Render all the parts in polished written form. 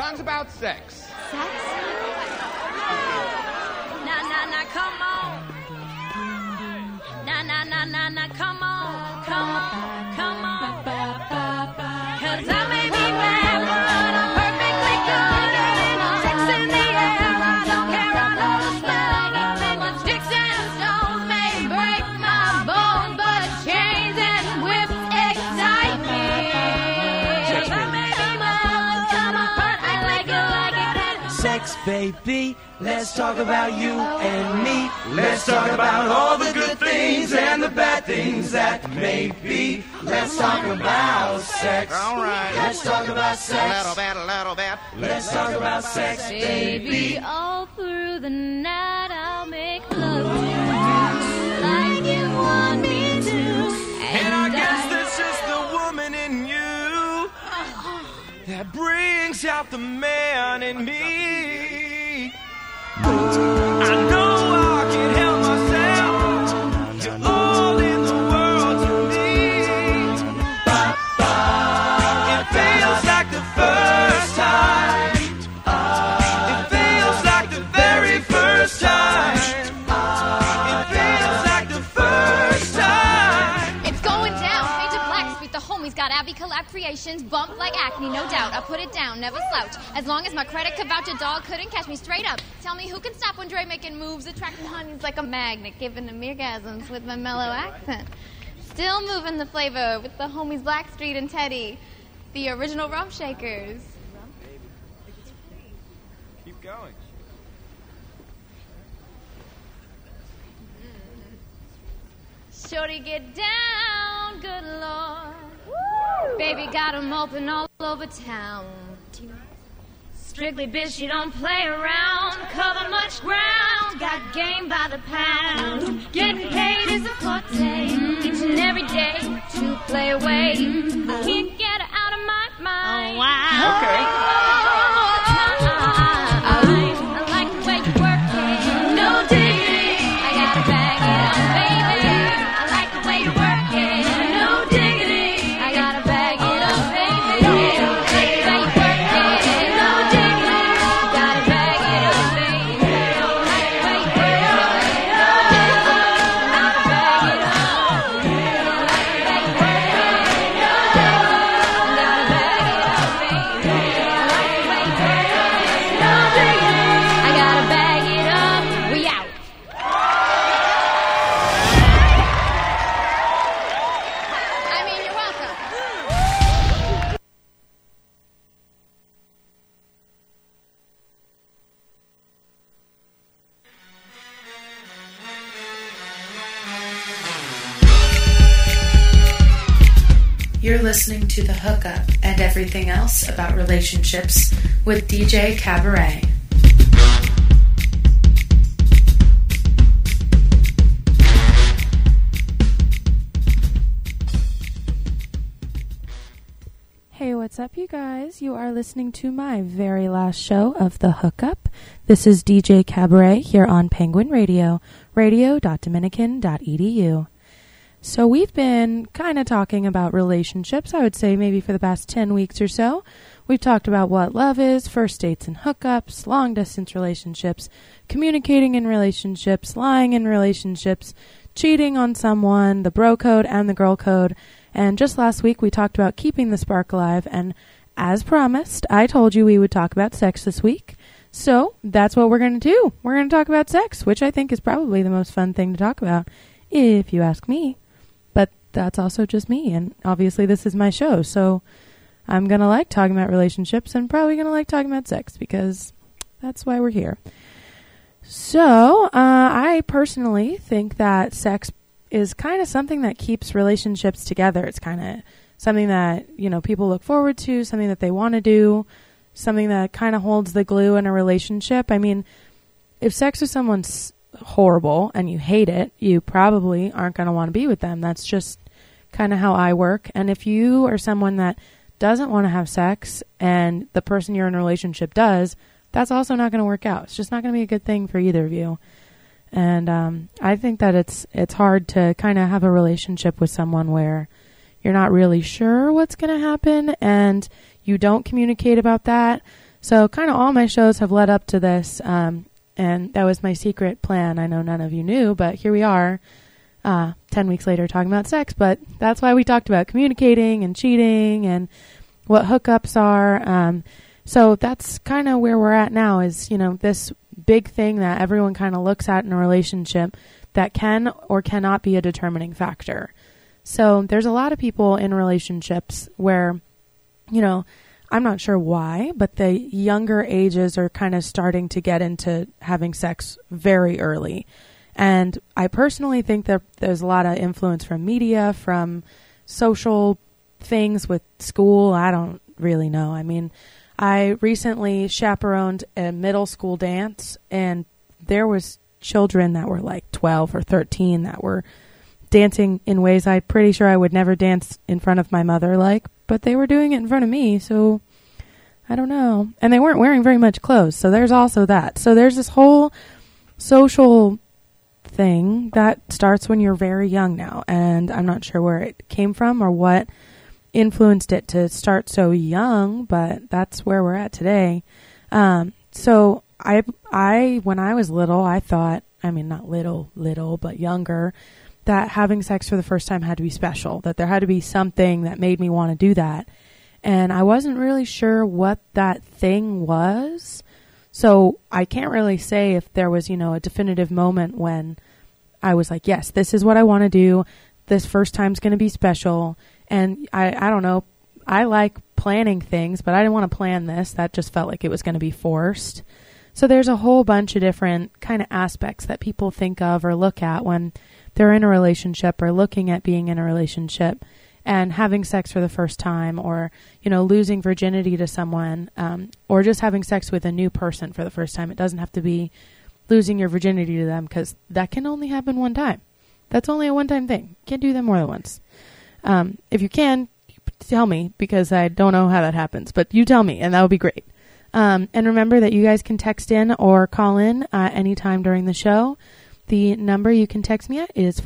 songs about sex. Sex? Nah, come on. Nah, come on. 'Cause I may be bad, but I'm perfectly good. Ain't no sex in the air, I don't care, I know the smell. Nothing but sticks and stones may break my bones, but chains and whips excite me. 'Cause I may be bad, but I'm perfectly good. Sex, baby, let's talk about you and me. Let's talk about all the good things and the bad things that may be. Let's talk about sex. All right. Let's talk about sex. A little bit. Let's talk about sex, baby. All through the night I'll make love to you like you want me to. And I guess this is the woman in you that brings out the man in me. I know I can help myself. You're all in the world to me. It feels like the first time. It feels like the very first time. It feels like the first time. It's going down. Major Blacksmith, the homies got Abbey Collab Creations, bump like acne, no doubt. I put it down, never slouch. As long as my credit could vouch, a dog couldn't catch me straight up. Tell me who can stop when Dre making moves, attracting honeys like a magnet, giving them orgasms with my mellow accent. Still moving the flavor with the homies Blackstreet and Teddy, the original Rump Shakers. Keep going. Shorty, get down, good Lord. Baby got 'em open all over town. Strictly bitch, you don't play around. Cover much ground, got game by the pound. Getting paid is a forte, each and every day to play away. I can't get her out of my mind. Oh, wow. Okay. I like the way you work it. No diggity, I gotta bag it up, baby. I like the way you work it. No diggity, I gotta bag it up, baby. I like the way you work it. No diggity, gotta bag it up, baby. I like the way you work it. No diggity, gotta bag it up. I like the way you work it. No diggity, gotta bag it up, baby. I like the way you work it. No diggity, I gotta bag it up. We out. I mean, you're welcome. You're listening to The Hookup and everything else about relationships with DJ Cabaret. Hey, what's up, you guys? You are listening to my very last show of The Hookup. This is DJ Cabaret here on Penguin Radio, radio.dominican.edu. So we've been kind of talking about relationships, I would say maybe for the past 10 weeks or so. We've talked about what love is, first dates and hookups, long-distance relationships, communicating in relationships, lying in relationships, cheating on someone, the bro code and the girl code. And just last week we talked about keeping the spark alive, and as promised, I told you we would talk about sex this week. So that's what we're going to do. We're going to talk about sex, which I think is probably the most fun thing to talk about, if you ask me. But that's also just me, and obviously this is my show, so I'm going to like talking about relationships and probably going to like talking about sex because that's why we're here. So I personally think that sex is kind of something that keeps relationships together. It's kind of something that, you know, people look forward to, something that they want to do, something that kind of holds the glue in a relationship. I mean, if sex with someone's horrible and you hate it, you probably aren't going to want to be with them. That's just kind of how I work. And if you are someone that doesn't want to have sex and the person you're in a relationship does, that's also not going to work out. It's just not going to be a good thing for either of you. And I think that it's hard to kind of have a relationship with someone where you're not really sure what's going to happen and you don't communicate about that. So kind of all my shows have led up to this, and that was my secret plan. I know none of you knew, but here we are, 10 weeks later talking about sex, but that's why we talked about communicating and cheating and what hookups are. So that's kind of where we're at now is, this big thing that everyone kind of looks at in a relationship that can or cannot be a determining factor. So there's a lot of people in relationships where, I'm not sure why, but the younger ages are kind of starting to get into having sex very early. And I personally think that there's a lot of influence from media, from social things with school. I don't really know. I mean, I recently chaperoned a middle school dance, and there was children that were like 12 or 13 that were dancing in ways I'm pretty sure I would never dance in front of my mother but they were doing it in front of me, so I don't know. And they weren't wearing very much clothes, so there's also that. So there's this whole social thing that starts when you're very young now, and I'm not sure where it came from or what influenced it to start so young, but that's where we're at today. So I when I was little, I thought, I mean, not little, but younger, that having sex for the first time had to be special, that there had to be something that made me want to do that. And I wasn't really sure what that thing was. So I can't really say if there was, a definitive moment when I was like, yes, this is what I want to do. This first time's going to be special. And I don't know. I like planning things, but I didn't want to plan this. That just felt like it was going to be forced. So there's a whole bunch of different kind of aspects that people think of or look at when they're in a relationship or looking at being in a relationship and having sex for the first time, or, losing virginity to someone, or just having sex with a new person for the first time. It doesn't have to be losing your virginity to them, because that can only happen one time. That's only a one-time thing. You can't do that more than once. If you can, tell me, because I don't know how that happens, but you tell me, and that would be great. And remember that you guys can text in or call in anytime during the show. The number you can text me at is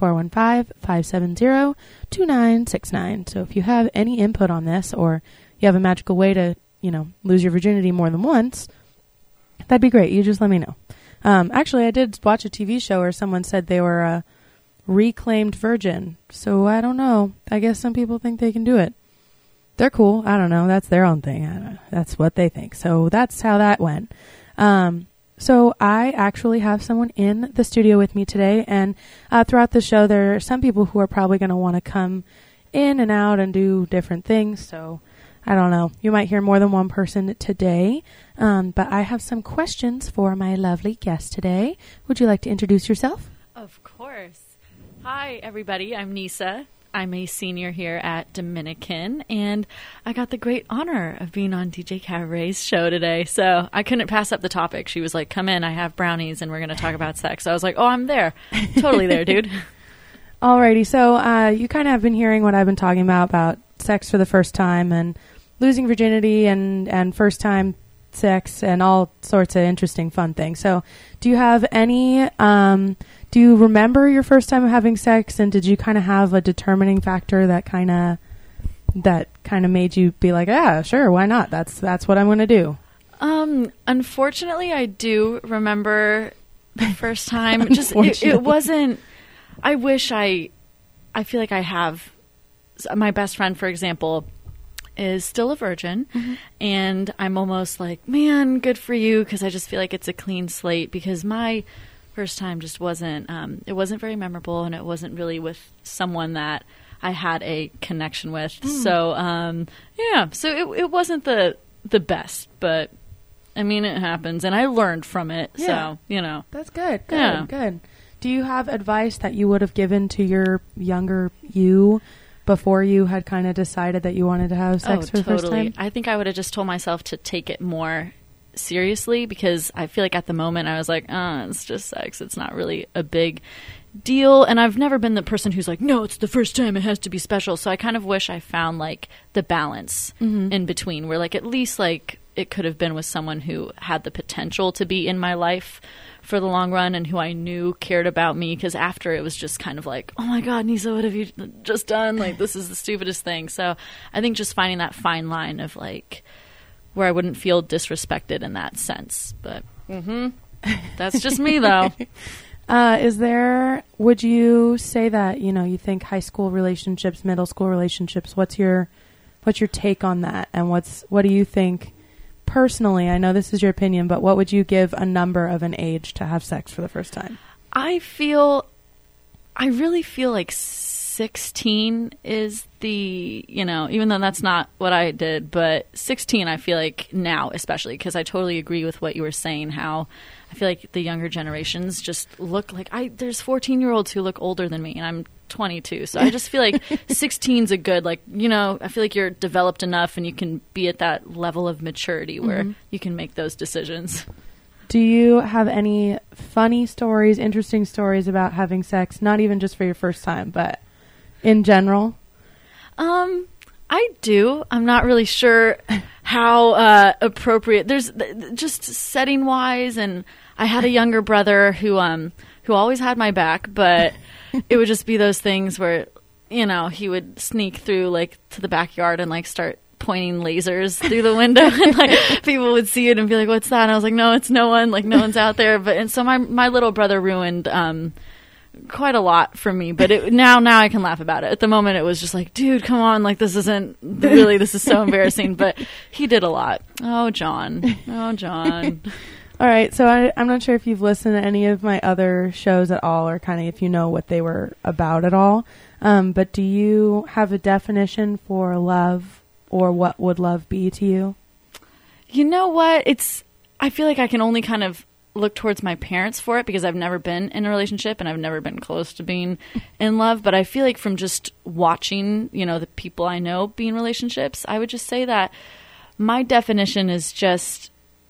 415-570-2969. So if you have any input on this, or you have a magical way to, lose your virginity more than once, that'd be great. You just let me know. Actually, I did watch a TV show where someone said they were a reclaimed virgin. So I don't know. I guess some people think they can do it. They're cool. I don't know. That's their own thing. I don't know. That's what they think. So that's how that went. So I actually have someone in the studio with me today, and throughout the show there are some people who are probably going to want to come in and out and do different things. So I don't know. You might hear more than one person today, but I have some questions for my lovely guest today. Would you like to introduce yourself? Of course. Hi, everybody. I'm Nisa. I'm a senior here at Dominican, and I got the great honor of being on DJ Cabaret's show today. So I couldn't pass up the topic. She was like, come in, I have brownies, and we're going to talk about sex. So I was like, oh, I'm there. Totally there, dude. Alrighty. So you kind of have been hearing what I've been talking about sex for the first time and losing virginity and first time sex and all sorts of interesting fun things. So do you have any... do you remember your first time having sex, and did you kind of have a determining factor that kind of made you be like, yeah, sure, why not? That's what I'm going to do. Unfortunately, I do remember the first time. Just it wasn't. I wish I feel like I have. My best friend, for example, is still a virgin, and I'm almost like, man, good for you, because I just feel like it's a clean slate, because my first time just wasn't, it wasn't very memorable, and it wasn't really with someone that I had a connection with. So, yeah, so it wasn't the best, but I mean, it happens, and I learned from it. Yeah. So, That's good. Good. Do you have advice that you would have given to your younger you before you had kind of decided that you wanted to have sex for the first time? I think I would have just told myself to take it more seriously, because I feel like at the moment I was like, it's just sex, it's not really a big deal. And I've never been the person who's like, no, it's the first time, it has to be special. So I kind of wish I found like the balance in between, where like at least like it could have been with someone who had the potential to be in my life for the long run and who I knew cared about me, because after it was just kind of like, oh my God, Nisa, what have you just done? Like, this is the stupidest thing. So I think just finding that fine line of like where I wouldn't feel disrespected in that sense. But that's just me, though. Would you say that, you think high school relationships, middle school relationships, what's your take on that? And what do you think personally? I know this is your opinion, but what would you give a number of an age to have sex for the first time? I really feel like 16 is the, even though that's not what I did, but 16, I feel like now, especially, because I totally agree with what you were saying, how I feel like the younger generations just look like there's 14-year-olds who look older than me, and I'm 22. So I just feel like 16's a good, I feel like you're developed enough and you can be at that level of maturity where you can make those decisions. Do you have any funny stories, interesting stories about having sex, not even just for your first time, but in general? I do. I'm not really sure how appropriate. There's just setting wise, and I had a younger brother who always had my back, but it would just be those things where he would sneak through to the backyard and start pointing lasers through the window, and people would see it and be like, "What's that?" And I was like, "No, it's no one. No one's out there." And so my little brother ruined quite a lot for me, but now I can laugh about it. At the moment, it was just like, dude, come on, this is so embarrassing. But he did a lot. Oh, John. All right, so I'm not sure if you've listened to any of my other shows at all, or kind of if you know what they were about at all. But do you have a definition for love, or what would love be to you? You know what? I feel like I can only kind of look towards my parents for it, because I've never been in a relationship and I've never been close to being in love. But I feel like from just watching, the people I know be in relationships, I would just say that my definition is just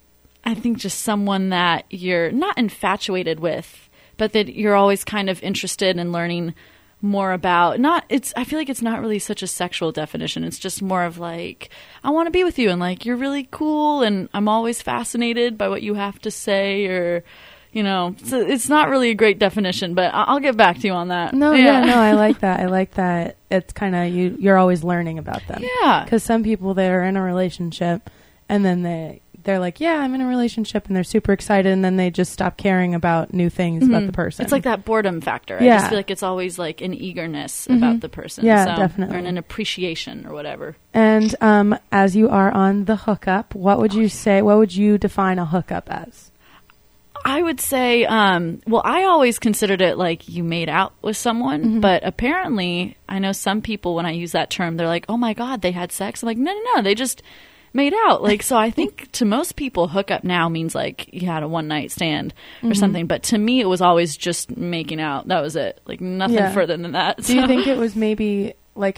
someone that you're not infatuated with, but that you're always kind of interested in learning more about. I feel like it's not really such a sexual definition. It's just more of I want to be with you, and you're really cool, and I'm always fascinated by what you have to say, or so it's not really a great definition, but I'll get back to you on that. No, I like that. I like that it's kind of you're always learning about them. Yeah. Because some people, they're in a relationship and then they're like, yeah, I'm in a relationship, and they're super excited, and then they just stop caring about new things about the person. It's like that boredom factor. Yeah. I just feel like it's always an eagerness about the person. Yeah, definitely. Or an appreciation or whatever. And as you are on the hookup, what would you say, what would you define a hookup as? I would say, I always considered it you made out with someone, but apparently I know some people, when I use that term, they're like, oh my God, they had sex. I'm like, no, they just made out. So I think to most people, hookup now means you had a one night stand or something. But to me, it was always just making out. That was it. Nothing further than that. Do you think it was maybe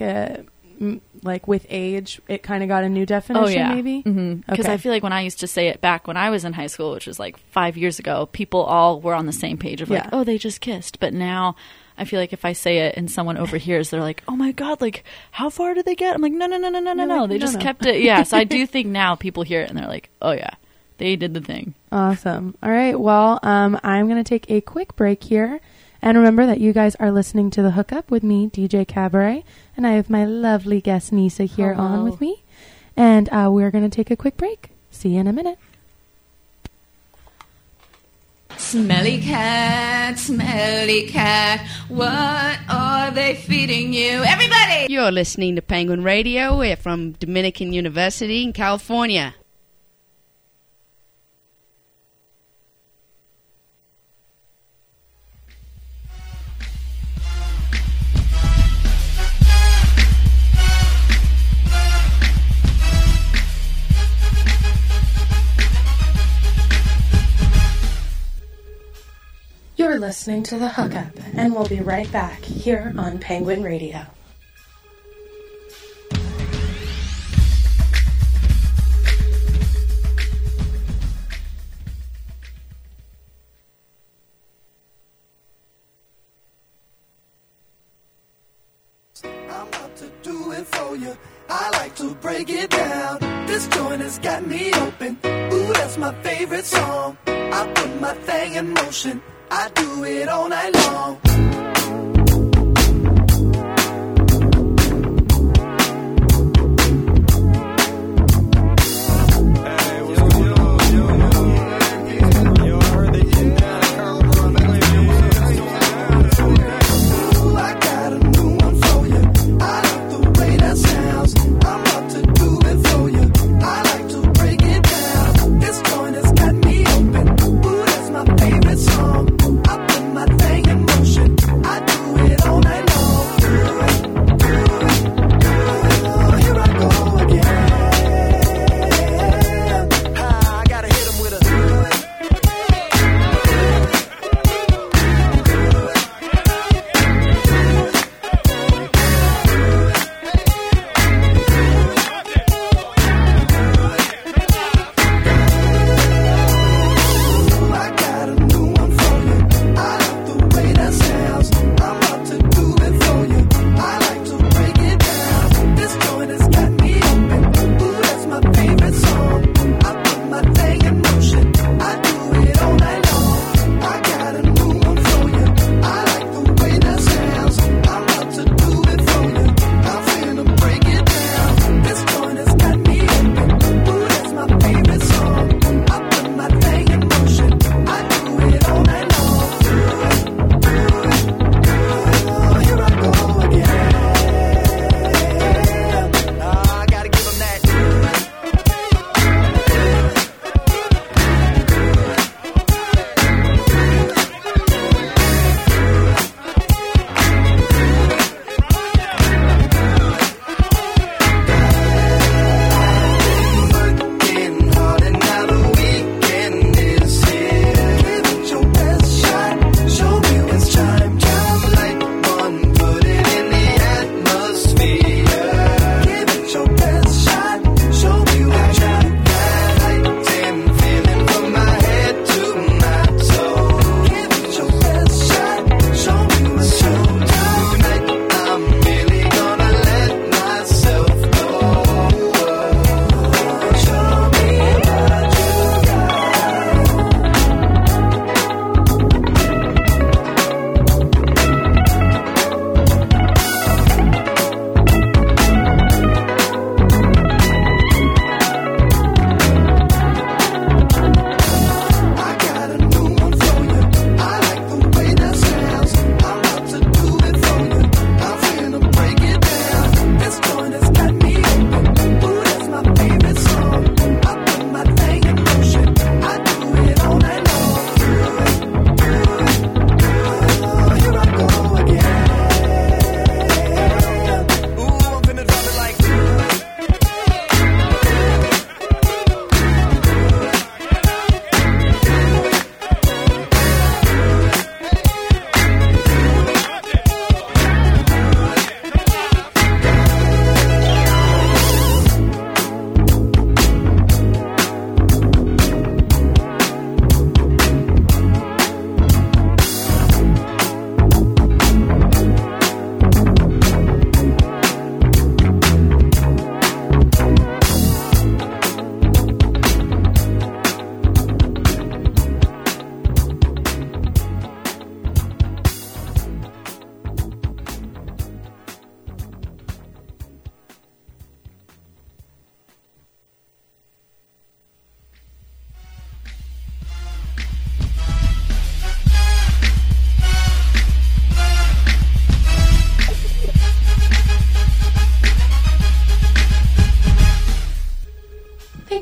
with age, it kind of got a new definition? Oh, yeah. Maybe? Because I feel like when I used to say it back when I was in high school, which was 5 years ago, people all were on the same page of oh, they just kissed. But now I feel like if I say it and someone overhears, they're like, oh my God, how far did they get? I'm like, no. They just kept it. Yeah. So I do think now people hear it and they're like, oh yeah, they did the thing. Awesome. All right. Well, I'm going to take a quick break here. And remember that you guys are listening to The Hookup with me, DJ Cabaret. And I have my lovely guest, Nisa, here on with me. And we're going to take a quick break. See you in a minute. Smelly cat, what are they feeding you? Everybody! You're listening to Penguin Radio. We're from Dominican University in California. You're listening to The Hookup, and we'll be right back here on Penguin Radio. I'm about to do it for you. I like to break it down. This joint has got me open. Ooh, that's my favorite song. I put my thing in motion. I do it all night long.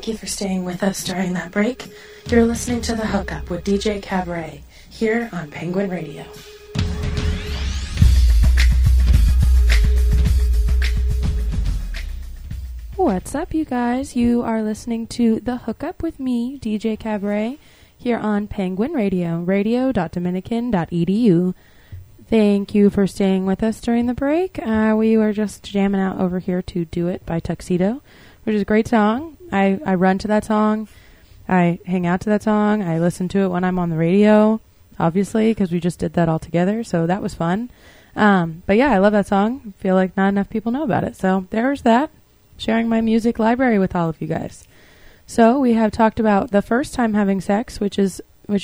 Thank you for staying with us during that break. You're listening to The Hookup with DJ Cabaret here on Penguin Radio. What's up, you guys? You are listening to The Hookup with me, DJ Cabaret, here on Penguin Radio, radio.dominican.edu. Thank you for staying with us during the break. We were just jamming out over here to Do It by Tuxedo, which is a great song. I run to that song. I hang out to that song. I listen to it when I'm on the radio, obviously, because we just did that all together, so that was fun. But yeah, I love that song. I feel like not enough people know about it. So there's that. Sharing my music library with all of you guys. So we have talked about the first time having sex, which is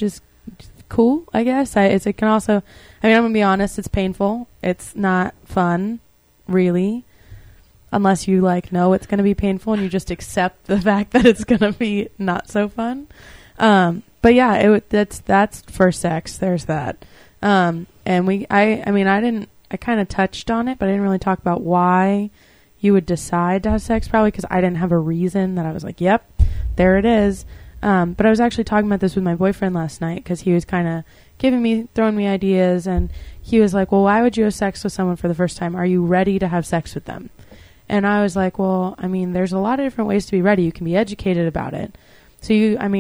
cool, I guess. It can also, I'm going to be honest, it's painful. It's not fun, really, unless you know it's going to be painful and you just accept the fact that it's going to be not so fun. But yeah, that's for sex. There's that. And I kind of touched on it, but I didn't really talk about why you would decide to have sex, probably because I didn't have a reason that I was like, yep, there it is. But I was actually talking about this with my boyfriend last night because he was kind of throwing me ideas, and he was like, well, why would you have sex with someone for the first time? Are you ready to have sex with them? And I was like, well, there's a lot of different ways to be ready. You can be educated about it. So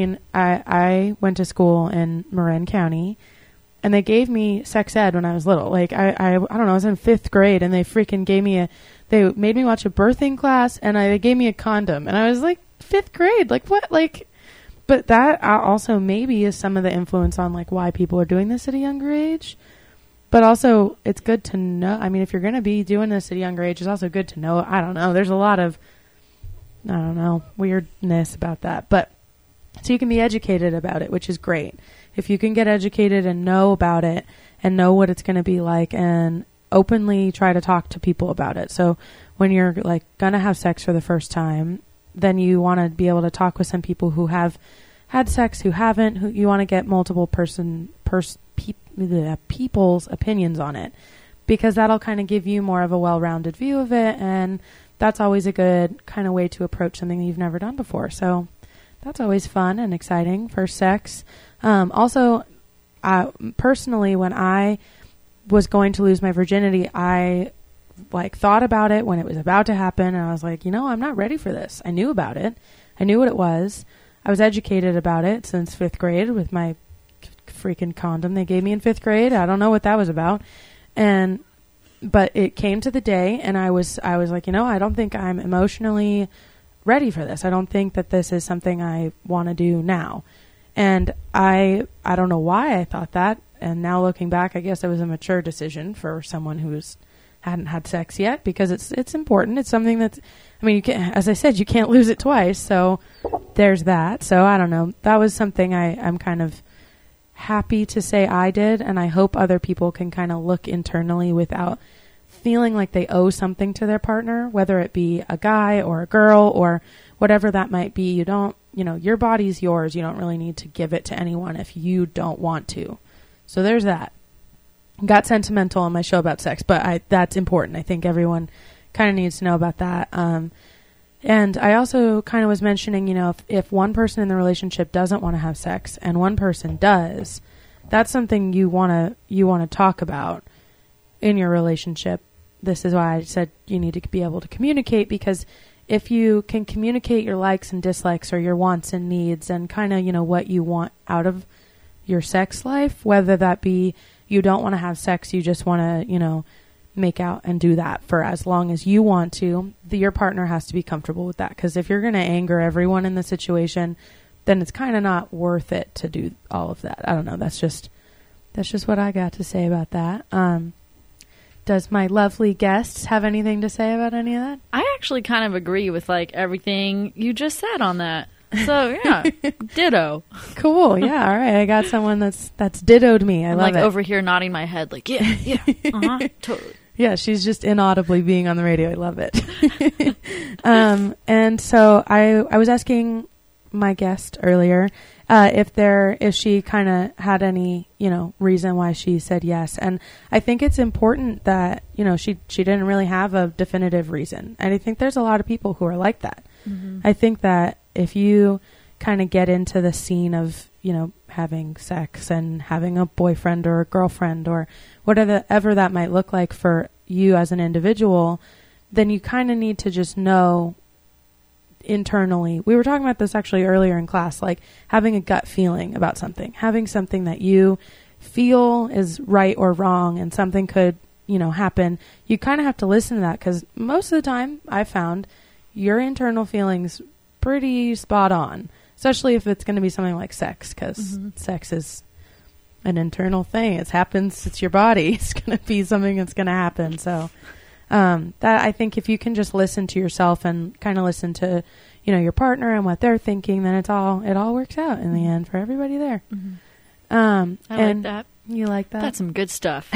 I went to school in Marin County, and they gave me sex ed when I was little. I don't know, I was in 5th grade, and they freaking they made me watch a birthing class, and they gave me a condom. And I was like, 5th grade? What? But that also maybe is some of the influence on, why people are doing this at a younger age. But also, it's good to know. If you're going to be doing this at a younger age, it's also good to know. I don't know. There's a lot of, weirdness about that. But, so you can be educated about it, which is great. If you can get educated and know about it and know what it's going to be like and openly try to talk to people about it. So when you're going to have sex for the first time, then you want to be able to talk with some people who have had sex, who haven't, who you want to get multiple people's opinions on it, because that'll kind of give you more of a well-rounded view of it. And that's always a good kind of way to approach something that you've never done before. So that's always fun and exciting for sex. Also, personally, when I was going to lose my virginity, I thought about it when it was about to happen, and I was like, I'm not ready for this. I knew about it. I knew what it was. I was educated about it since 5th grade with my freaking condom they gave me in 5th grade. I don't know what that was about. But it came to the day, and I was like, I don't think I'm emotionally ready for this. I don't think that this is something I want to do now. And I don't know why I thought that. And now looking back, I guess it was a mature decision for someone who hadn't had sex yet, because it's important. It's something that's, you can't, as I said, you can't lose it twice. So there's that. So I don't know. That was something I'm kind of happy to say I did. And I hope other people can kind of look internally without feeling like they owe something to their partner, whether it be a guy or a girl or whatever that might be. You don't, your body's yours. You don't really need to give it to anyone if you don't want to. So there's that. Got sentimental on my show about sex, but that's important. I think everyone kind of needs to know about that. And I also kind of was mentioning, if one person in the relationship doesn't want to have sex and one person does, that's something you want to talk about in your relationship. This is why I said you need to be able to communicate, because if you can communicate your likes and dislikes or your wants and needs and kind of, what you want out of your sex life, whether that be you don't want to have sex, you just want to, make out and do that for as long as you want to, your partner has to be comfortable with that. Because if you're going to anger everyone in the situation, then it's kind of not worth it to do all of that. I don't know. That's just what I got to say about that. Does my lovely guests have anything to say about any of that? I actually kind of agree with everything you just said on that. So yeah, ditto. Cool. Yeah. All right. I got someone that's dittoed me. I love it. Over here nodding my head yeah, totally. Yeah, she's just inaudibly being on the radio. I love it. And so I was asking my guest earlier if she kind of had any reason why she said yes, and I think it's important that she didn't really have a definitive reason, and I think there's a lot of people who are like that. Mm-hmm. I think that if you kind of get into the scene of, you know, having sex and having a boyfriend or a girlfriend or whatever that might look like for you as an individual, then you kind of need to just know internally. We were talking about this actually earlier in class, like having a gut feeling about something, having something that you feel is right or wrong and something could, you know, happen. You kind of have to listen to that because most of the time I found your internal feelings pretty spot on, especially if it's going to be something like sex, because sex is an internal thing. It happens. It's your body. It's going to be something that's going to happen. So that, I think if you can just listen to yourself and kind of listen to, you know, your partner and what they're thinking, then it all works out in the end for everybody there. I like that. You like that? That's some good stuff.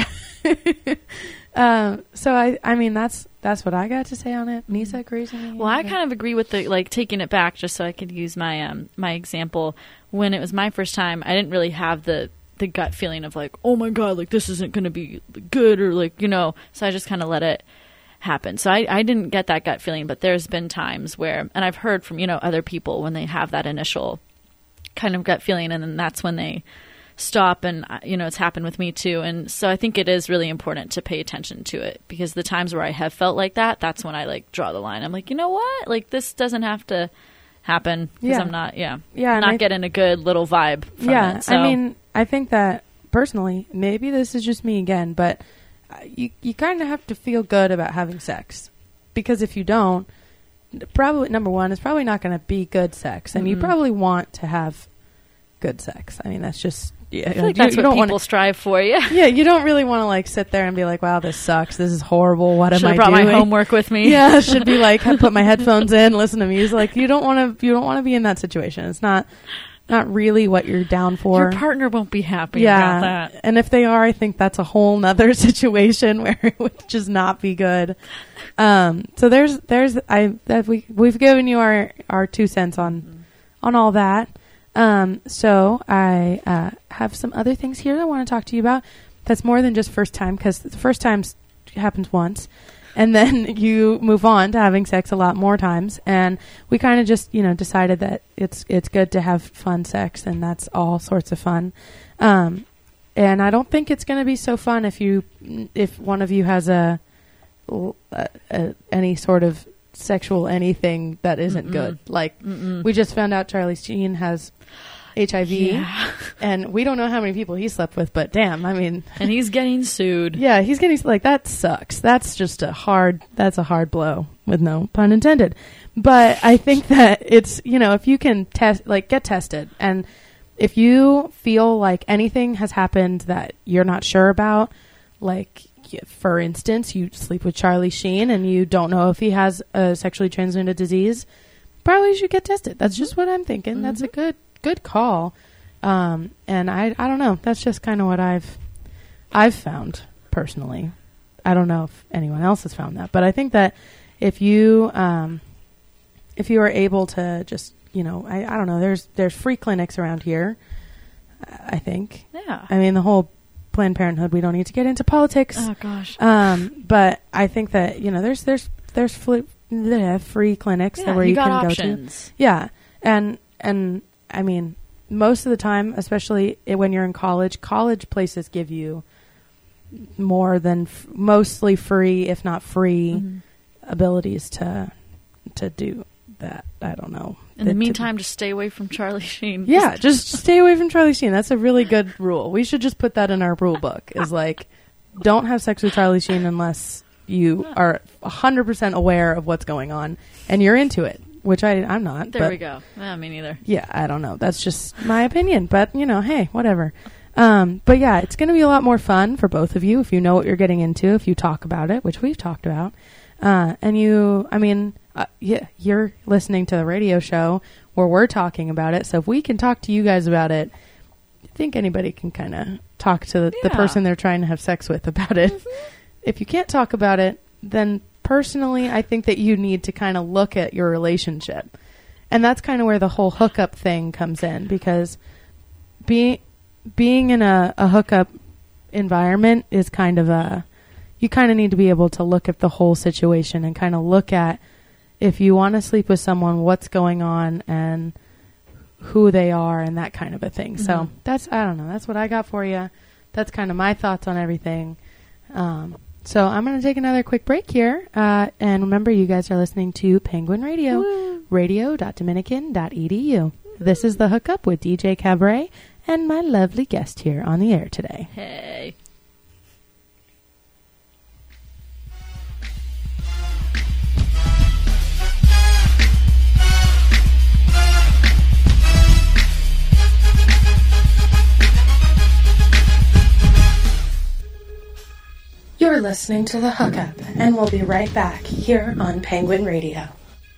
So I mean, that's what I got to say on it. Nisa agrees with me. Well, I kind of agree with the, like, taking it back just so I could use my my example. When it was my first time, I didn't really have the gut feeling of like, oh my God, like this isn't going to be good, or like, you know, so I just kind of let it happen. So I didn't get that gut feeling, but there's been times where, and I've heard from, you know, other people when they have that initial kind of gut feeling, and then that's when they stop, and you know, it's happened with me too. And so I think it is really important to pay attention to it, because the times where I have felt like that, that's when I like draw the line. I'm like, you know what, like this doesn't have to happen, because I'm not I'm not getting a good little vibe from it. So. I mean, I think that personally, maybe this is just me again, but you kind of have to feel good about having sex, because if you don't, probably number one, it's probably not going to be good sex, and you probably want to have good sex. I mean, that's just, I feel like that's what people strive for. Yeah, you don't really want to like sit there and be like, wow, this sucks, this is horrible, what am I doing? Should have brought my homework with me. Yeah, should be like, put my headphones in, listen to music. Like, you don't want to be in that situation. It's not really what you're down for. Your partner won't be happy about that. And if they are, I think that's a whole nother situation where it would just not be good. So we've given you our 2 cents on all that. So I have some other things here that I want to talk to you about. That's more than just first time, because the first time happens once, and then you move on to having sex a lot more times. And we kind of just, you know, decided that it's good to have fun sex, and that's all sorts of fun. And I don't think it's going to be so fun if one of you has any sort of sexual anything that isn't good. Like, we just found out Charlie Sheen has HIV, and we don't know how many people he slept with, but damn, I mean, and he's getting sued. Yeah, he's getting, like, that sucks. That's just a hard blow, with no pun intended. But I think that it's, you know, if you can get tested, and if you feel like anything has happened that you're not sure about, like, for instance, you sleep with Charlie Sheen and you don't know if he has a sexually transmitted disease, probably you should get tested. That's just what I'm thinking. That's a good call. And I don't know. That's just kind of what I've found personally. I don't know if anyone else has found that, but I think that if you are able to just, you know, I don't know, there's free clinics around here, I think. Yeah. I mean, the whole Planned Parenthood, we don't need to get into politics. Oh gosh. But I think that, you know, there's free clinics where you can options. Go to. Yeah. And I mean, most of the time, especially when you're in college places give you more than mostly free, if not free, abilities to do that. I don't know. In the meantime, just stay away from Charlie Sheen. Yeah, just stay away from Charlie Sheen. That's a really good rule. We should just put that in our rule book. Is like, don't have sex with Charlie Sheen unless you are 100% aware of what's going on and you're into it, which I'm not. There we go. Me neither. Yeah, I don't know. That's just my opinion. But, you know, hey, whatever. But yeah, it's going to be a lot more fun for both of you if you know what you're getting into, if you talk about it, which we've talked about. You're listening to the radio show where we're talking about it. So if we can talk to you guys about it, I think anybody can kind of talk to the person they're trying to have sex with about it. If you can't talk about it, then personally, I think that you need to kind of look at your relationship. And that's kind of where the whole hookup thing comes in, because being in a hookup environment is kind of you kind of need to be able to look at the whole situation and kind of look at if you want to sleep with someone, what's going on and who they are and that kind of a thing. Mm-hmm. So that's, I don't know, that's what I got for you. That's kind of my thoughts on everything. So I'm going to take another quick break here. And remember, you guys are listening to Penguin Radio, radio.dominican.edu. This is The Hookup with DJ Cabaret and my lovely guest here on the air today. Hey. You're listening to The Hookup, and we'll be right back here on Penguin Radio.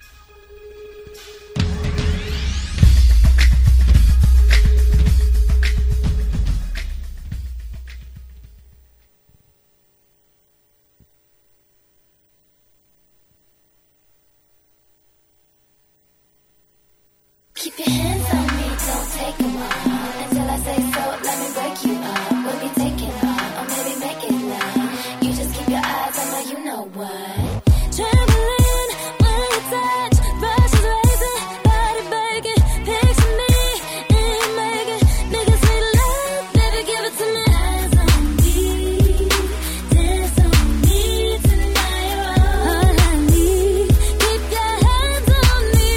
Keep your hands on me, don't take them off. Until I say so, let me break you up. We'll be taking off, or maybe make it love. You just keep your eyes on my you know what. Trembling when you touch, brushes raising, body begging. Picture me and making niggas need love, baby give it to me. Eyes on me, dance on me tonight. All I need, keep your hands on me.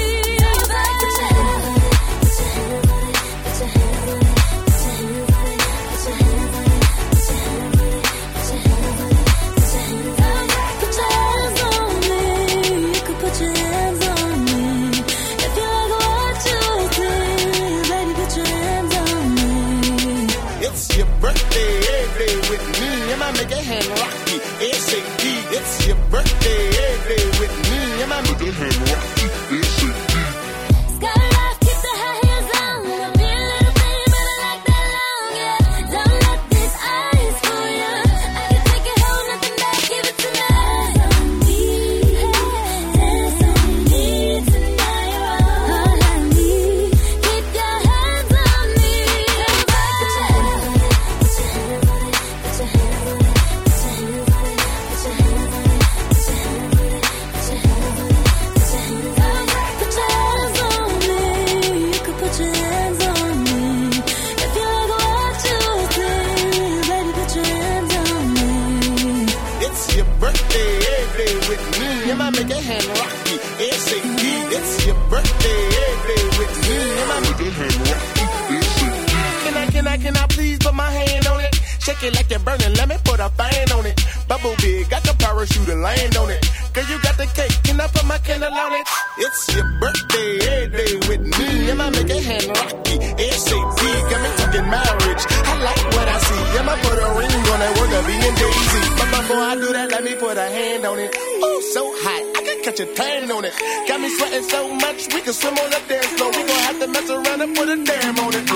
It's your birthday every day with me. Am I make a hand rocky? ASAP. It's your birthday every day with me. Am I make a hand rocky? ASAP. Skylight, keep the high heels on. I be a little thing, but I like that long, yeah. Don't let these eyes fool you. I can take it home, nothing back, give it to me. Eyes on me, dance on me tonight. All I need, keep your hands on me. Put your hands on it, put your hands on it, put your hands on it, put your hands on it, put your hands on it, put your hands on it, put your hands on it, put your hands on it. Put your hands on me, you can put your hands on me. If you like what you see, baby, put your hands on me. It's your birthday every day with me. Am I make a hand rocky? ASAP. It's your birthday every day with me. Am I make a hand rocky? ASAP. Can I please put my hand on it? Shake it like you're burning, let me put a fan on it. Bubble big, got the parachute and land on it. Girl, you got the cake, can I put my candle on it? It's your birthday every day with me. Am I make a hand rocky? ASAP. Got me talking marriage. I like what I see. Am I put a ring on that word of being Daisy? But before I do that, let me put a hand on it. Oh, so hot, I can catch a tan on it. Got me sweating so much, we can swim on the dance floor. We gon' have to mess around and put a dam on it.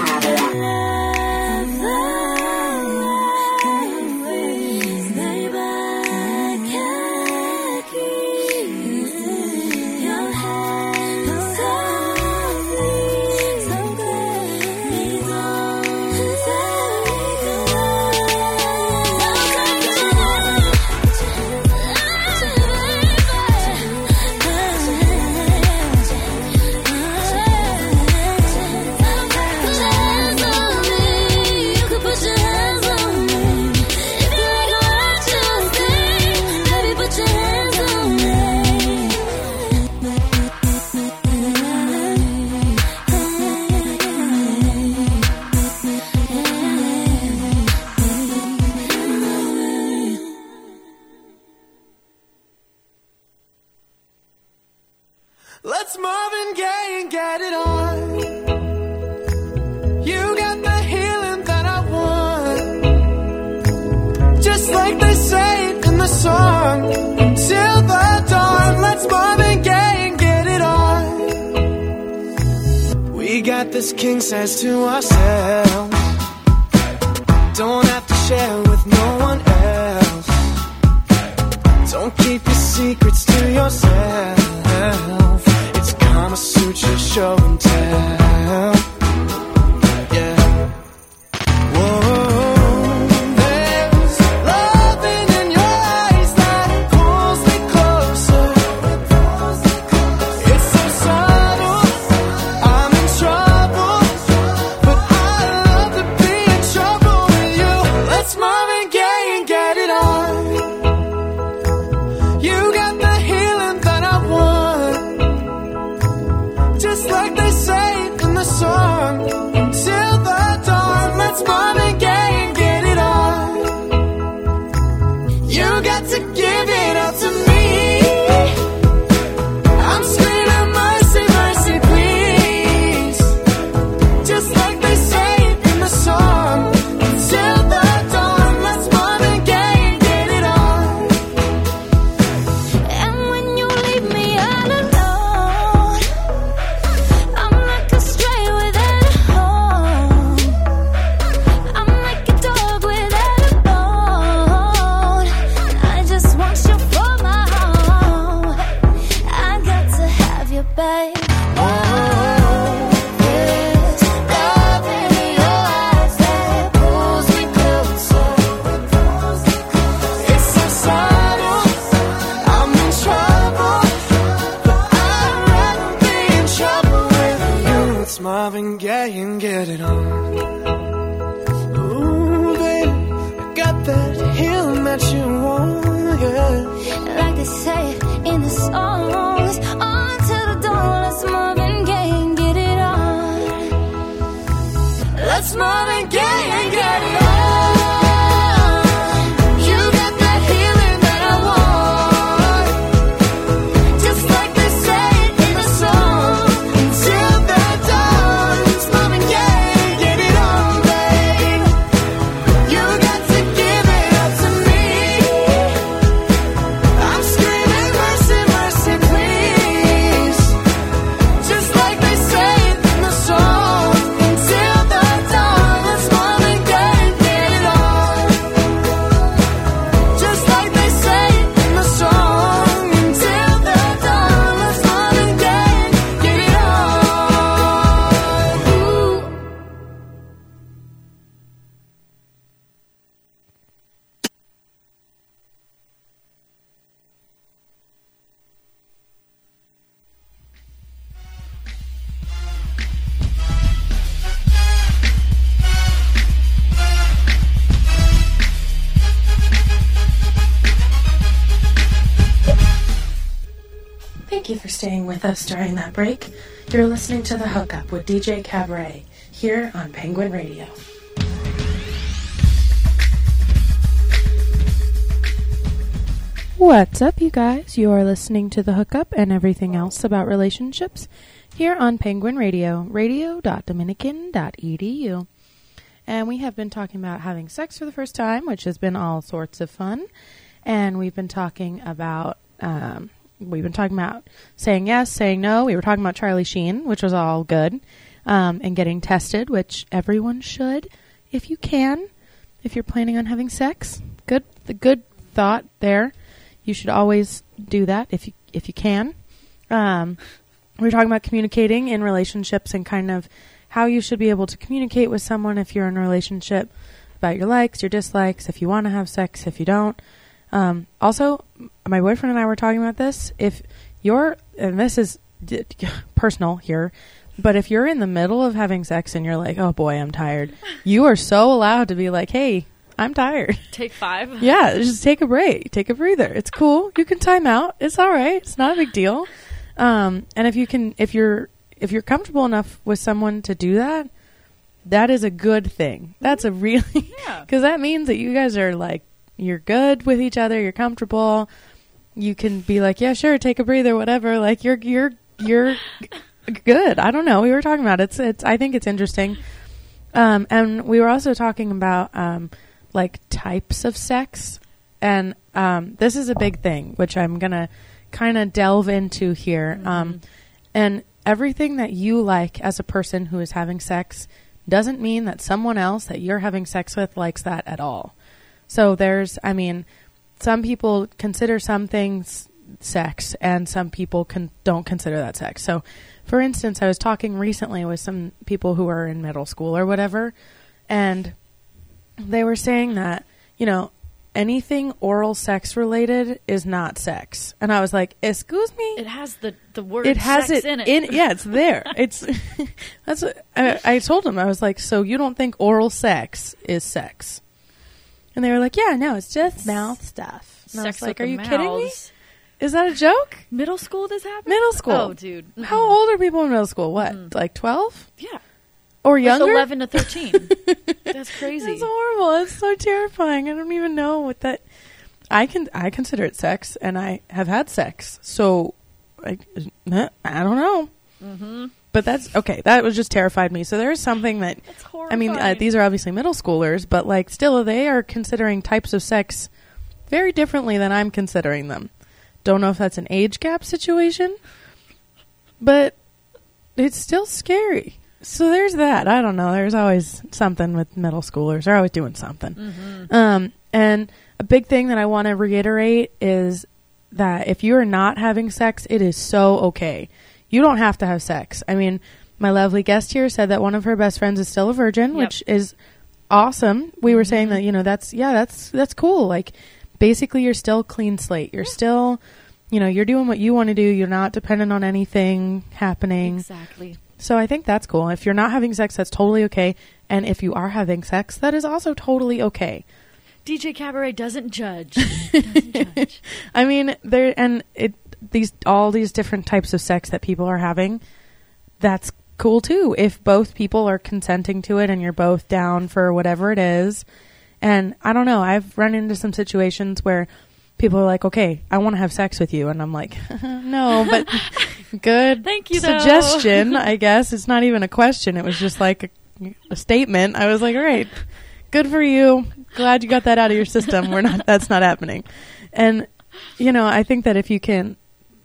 Let's Marvin Gaye and get it on. You got the healing that I want. Just like they say in the song. Till the dawn, let's Marvin Gaye and get it on. We got this king size to ourselves. Don't have to share with no one else. Don't keep your secrets to yourself. It's Kama Sutra show and tell. Yeah. Whoa. There's loving in your eyes that pulls me closer. like they say in the song. Until the dawn, let's Marvin Gaye and get it on. You got to give it up to me. I'm screaming mercy, mercy, please. Just like they say in the song. Until the dawn, let's Marvin Gaye and get it on. And when you leave me all alone, I'm like a stray without a home. I'm like a dog without a bone. I just want you for my home. I got to have you, babe. Oh, there's love in your eyes that pulls me closer. It's so subtle, I'm in trouble, but I'd rather be in trouble with you. It's Marvin Gaye and get it on. Ooh, baby, I got that healing that you want, yeah. Like they say in the songs, on to the dawn, let's Marvin Gaye and get it on. Let's Marvin Gaye and get it on. You got that healing that I want. Just like they say in the song. Until the dawn, it's Marvin Gaye and get it on, babe. You got to give it up to me. I'm screaming mercy, mercy, please. Just like they say in the song. Until the dawn, let's Marvin Gaye and get it on. Just like they say in the song. Until the dawn, let's Marvin Gaye and get it on. Ooh. Thank you for staying with us during that break. You're listening to The Hookup with DJ Cabaret here on Penguin Radio. What's up, you guys? You are listening to The Hookup and everything else about relationships here on Penguin Radio, radio.dominican.edu. And we have been talking about having sex for the first time, which has been all sorts of fun. And we've been talking about saying yes, saying no. We were talking about Charlie Sheen, which was all good, and getting tested, which everyone should, if you can, if you're planning on having sex. The good thought there. You should always do that if you can. We were talking about communicating in relationships and kind of how you should be able to communicate with someone if you're in a relationship about your likes, your dislikes, if you want to have sex, if you don't. Also, my boyfriend and I were talking about this. If you're, and this is personal here, but if you're in the middle of having sex and you're like, oh boy, I'm tired, you are so allowed to be like, hey, I'm tired. Take 5. Yeah, just take a break. Take a breather. It's cool. You can time out. It's all right. It's not a big deal. And if you're comfortable enough with someone to do that, that is a good thing. That's a really, because that means that you guys are like, you're good with each other. You're comfortable. You can be like, yeah, sure, take a breather, whatever. Like you're good. I don't know. We were talking about it. I think it's interesting. And we were also talking about like types of sex, and this is a big thing, which I'm gonna kind of delve into here. And everything that you like as a person who is having sex doesn't mean that someone else that you're having sex with likes that at all. So some people consider some things sex, and some people don't consider that sex. So, for instance, I was talking recently with some people who are in middle school or whatever, and they were saying that, anything oral sex related is not sex. And I was like, excuse me? It has the word sex in it. Yeah, it's there. That's what I told them. I was like, so you don't think oral sex is sex? And they were like, yeah, no, it's just mouth stuff. And I was like, are you kidding me? Is that a joke? Middle school this happened? Middle school. Oh, dude. How old are people in middle school? What, like 12? Yeah. Or Like younger? 11 to 13. That's crazy. That's horrible. That's so terrifying. I don't even know what that... I consider it sex, and I have had sex. So, I don't know. Mm-hmm. But that's... Okay, that was just terrified me. So there is something that... That's I horrifying. mean, these are obviously middle schoolers, but, like, still, they are considering types of sex very differently than I'm considering them. Don't know if that's an age gap situation, but it's still scary. So there's that. I don't know. There's always something with middle schoolers. They're always doing something. Mm-hmm. And a big thing that I want to reiterate is that if you are not having sex, it is so okay. You don't have to have sex. I mean, my lovely guest here said that one of her best friends is still a virgin, Yep. which is awesome. We were saying that, you know, that's cool. Like, basically, you're still clean slate. You're still, you know, you're doing what you want to do. You're not dependent on anything happening. Exactly. So I think that's cool. If you're not having sex, that's totally okay. And if you are having sex, that is also totally okay. DJ Cabaret doesn't judge. Doesn't judge. I mean, all these different types of sex that people are having, that's cool too. If both people are consenting to it and you're both down for whatever it is. And I don't know, I've run into some situations where people are like, okay, I want to have sex with you. And I'm like, no, but good Thank you, though. suggestion, I guess. It's not even a question. It was just like a statement. I was like, all right, good for you. Glad you got that out of your system. That's not happening. And, you know, I think that if you can,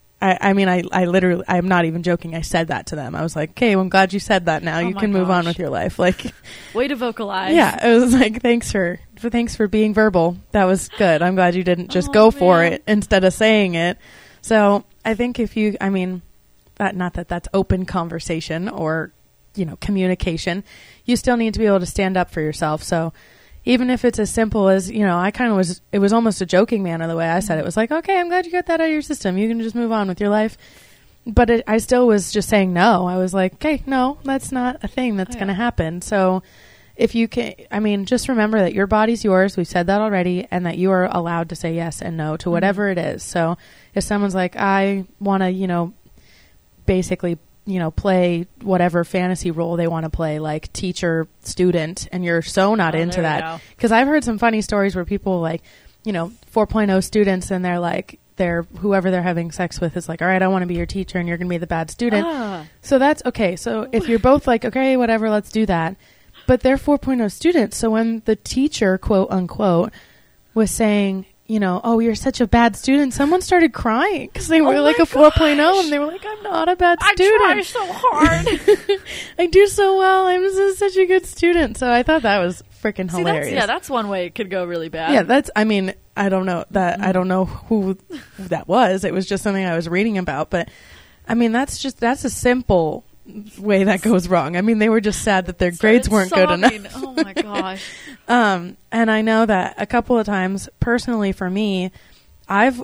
I mean, I literally, I'm not even joking. I said that to them. I was like, okay, well, I'm glad you said that now. Oh You my can move on gosh. with your life. Like, Way to vocalize. yeah, it was like, thanks for being verbal. That was good. I'm glad you didn't just Oh, go for man. it instead of saying it. So I think if you, I mean, not that that's open conversation or, you know, communication, you still need to be able to stand up for yourself. So even if it's as simple as, you know, it was almost a joking manner the way I said it. It was like, okay, I'm glad you got that out of your system. You can just move on with your life. But I still was just saying no. I was like, okay, no, that's not a thing that's going to happen. So if you can, I mean, just remember that your body's yours. We've said that already, and that you are allowed to say yes and no to whatever it is. So if someone's like, I want to, you know, basically, you know, play whatever fantasy role they want to play, like teacher, student, and you're so not into there we that. go. Because I've heard some funny stories where people like, you know, 4.0 students, and they're like, whoever they're having sex with is like, all right, I want to be your teacher and you're going to be the bad student. Ah. So that's okay. So if you're both like, okay, whatever, let's do that. But they're 4.0 students. So when the teacher, quote unquote, was saying, you know, oh, you're such a bad student, someone started crying because they were like a 4.0 and they were like, I'm not a bad student. I try so hard. I do so well. I'm such a good student. So I thought that was freaking hilarious. That's one way it could go really bad. Yeah, I mean, I don't know I don't know who that was. It was just something I was reading about. But I mean, that's a simple way that goes wrong. I mean, they were just sad that their grades weren't good enough. Oh my gosh. And I know that a couple of times, personally for me, I'm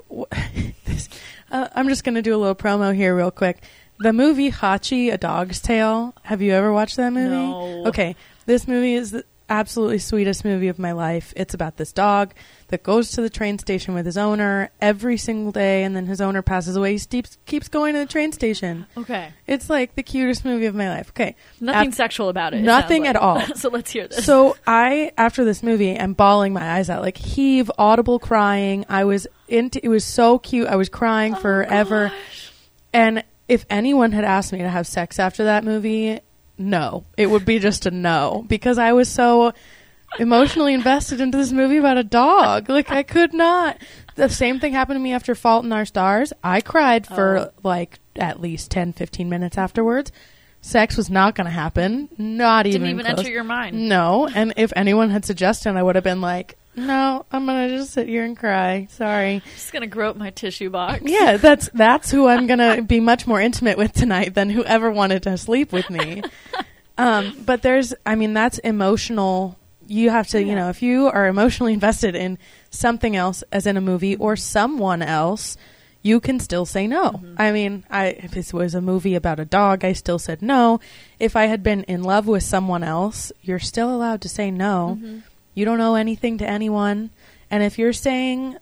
just going to do a little promo here real quick. The movie Hachi, A Dog's Tale. Have you ever watched that movie? No. Okay. This movie is the absolutely sweetest movie of my life. It's about this dog that goes to the train station with his owner every single day, and then his owner passes away. He keeps going to the train station. Okay. It's like the cutest movie of my life. Okay. Nothing sexual about it. Nothing at all. So let's hear this. So after this movie, am bawling my eyes out, like heave, audible crying. It was so cute. I was crying forever. Gosh. And if anyone had asked me to have sex after that movie, no, it would be just a no, because I was so emotionally invested into this movie about a dog. Like, I could not. The same thing happened to me after Fault in Our Stars. I cried for like at least 10, 15 minutes afterwards. Sex was not going to happen. Not Didn't even even close. enter your mind. No. And if anyone had suggested, I would have been like, no, I'm going to just sit here and cry. Sorry. Just gonna grope my tissue box. Yeah, that's who I'm going to be much more intimate with tonight than whoever wanted to sleep with me. But that's emotional. You have to, if you are emotionally invested in something else, as in a movie or someone else, you can still say no. Mm-hmm. I mean, if this was a movie about a dog, I still said no. If I had been in love with someone else, you're still allowed to say no. Mm-hmm. You don't owe anything to anyone. And if you're saying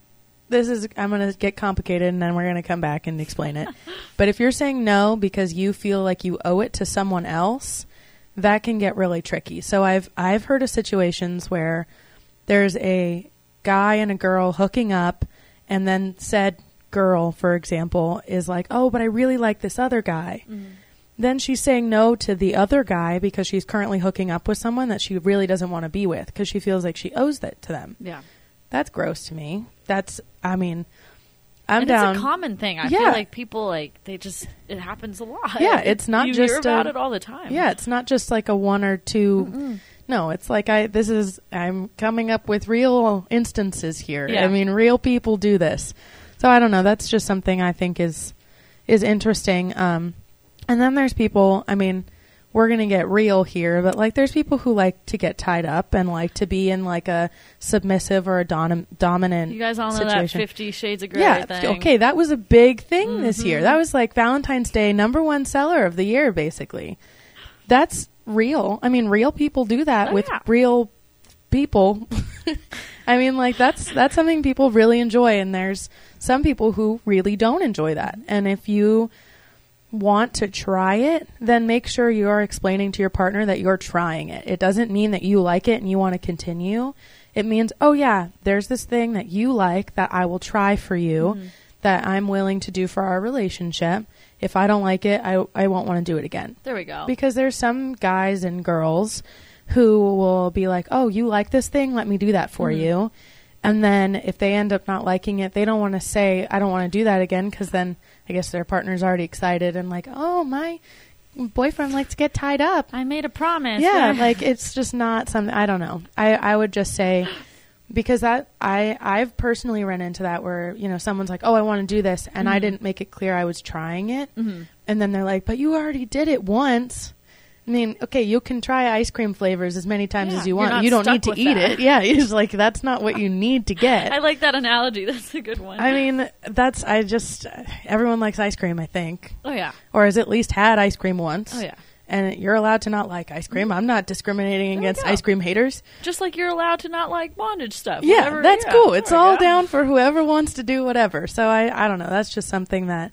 I'm going to get complicated and then we're going to come back and explain it. But if you're saying no because you feel like you owe it to someone else, that can get really tricky. So I've heard of situations where there's a guy and a girl hooking up, and then said girl, for example, is like, oh, but I really like this other guy. Mm-hmm. Then she's saying no to the other guy because she's currently hooking up with someone that she really doesn't want to be with because she feels like she owes that to them. Yeah. That's gross to me. I'm and down. It's a common thing. I feel like people, like, it happens a lot. Yeah, it's not you just hear about it all the time. Yeah, it's not just like a one or two. Mm-mm. No, it's like I'm coming up with real instances here. Yeah. I mean, real people do this. So I don't know. That's just something I think is interesting. And then there's people, I mean, we're going to get real here, but like there's people who like to get tied up and like to be in like a submissive or a dominant You guys all know situation. that 50 Shades of Grey thing. Okay, that was a big thing this year. That was like Valentine's Day #1 seller of the year, basically. That's real. I mean, real people do that with real people. I mean, like that's something people really enjoy, and there's some people who really don't enjoy that. And if you want to try it, then make sure you are explaining to your partner that you're trying it. It doesn't mean that you like it and you want to continue. It means, oh yeah, there's this thing that you like that I will try for you, that I'm willing to do for our relationship. If I don't like it, I won't want to do it again. There we go. Because there's some guys and girls who will be like, oh, you like this thing? Let me do that for you. And then if they end up not liking it, they don't want to say, I don't want to do that again, because then I guess their partner's already excited and like, oh, my boyfriend likes to get tied up. I made a promise. Yeah, like it's just not something, I don't know. I would just say, because I've personally run into that where, you know, someone's like, oh, I want to do this, and I didn't make it clear I was trying it. And then they're like, but you already did it once. I mean, okay, you can try ice cream flavors as many times as you want. You don't need to eat it. Yeah, it's like that's not what you need to get. I like that analogy. That's a good one. I mean, everyone likes ice cream, I think. Oh, yeah. Or has at least had ice cream once. Oh, yeah. And you're allowed to not like ice cream. I'm not discriminating against ice cream haters. Just like you're allowed to not like bondage stuff. Yeah, whatever. that's cool. It's all down for whoever wants to do whatever. So I don't know. That's just something that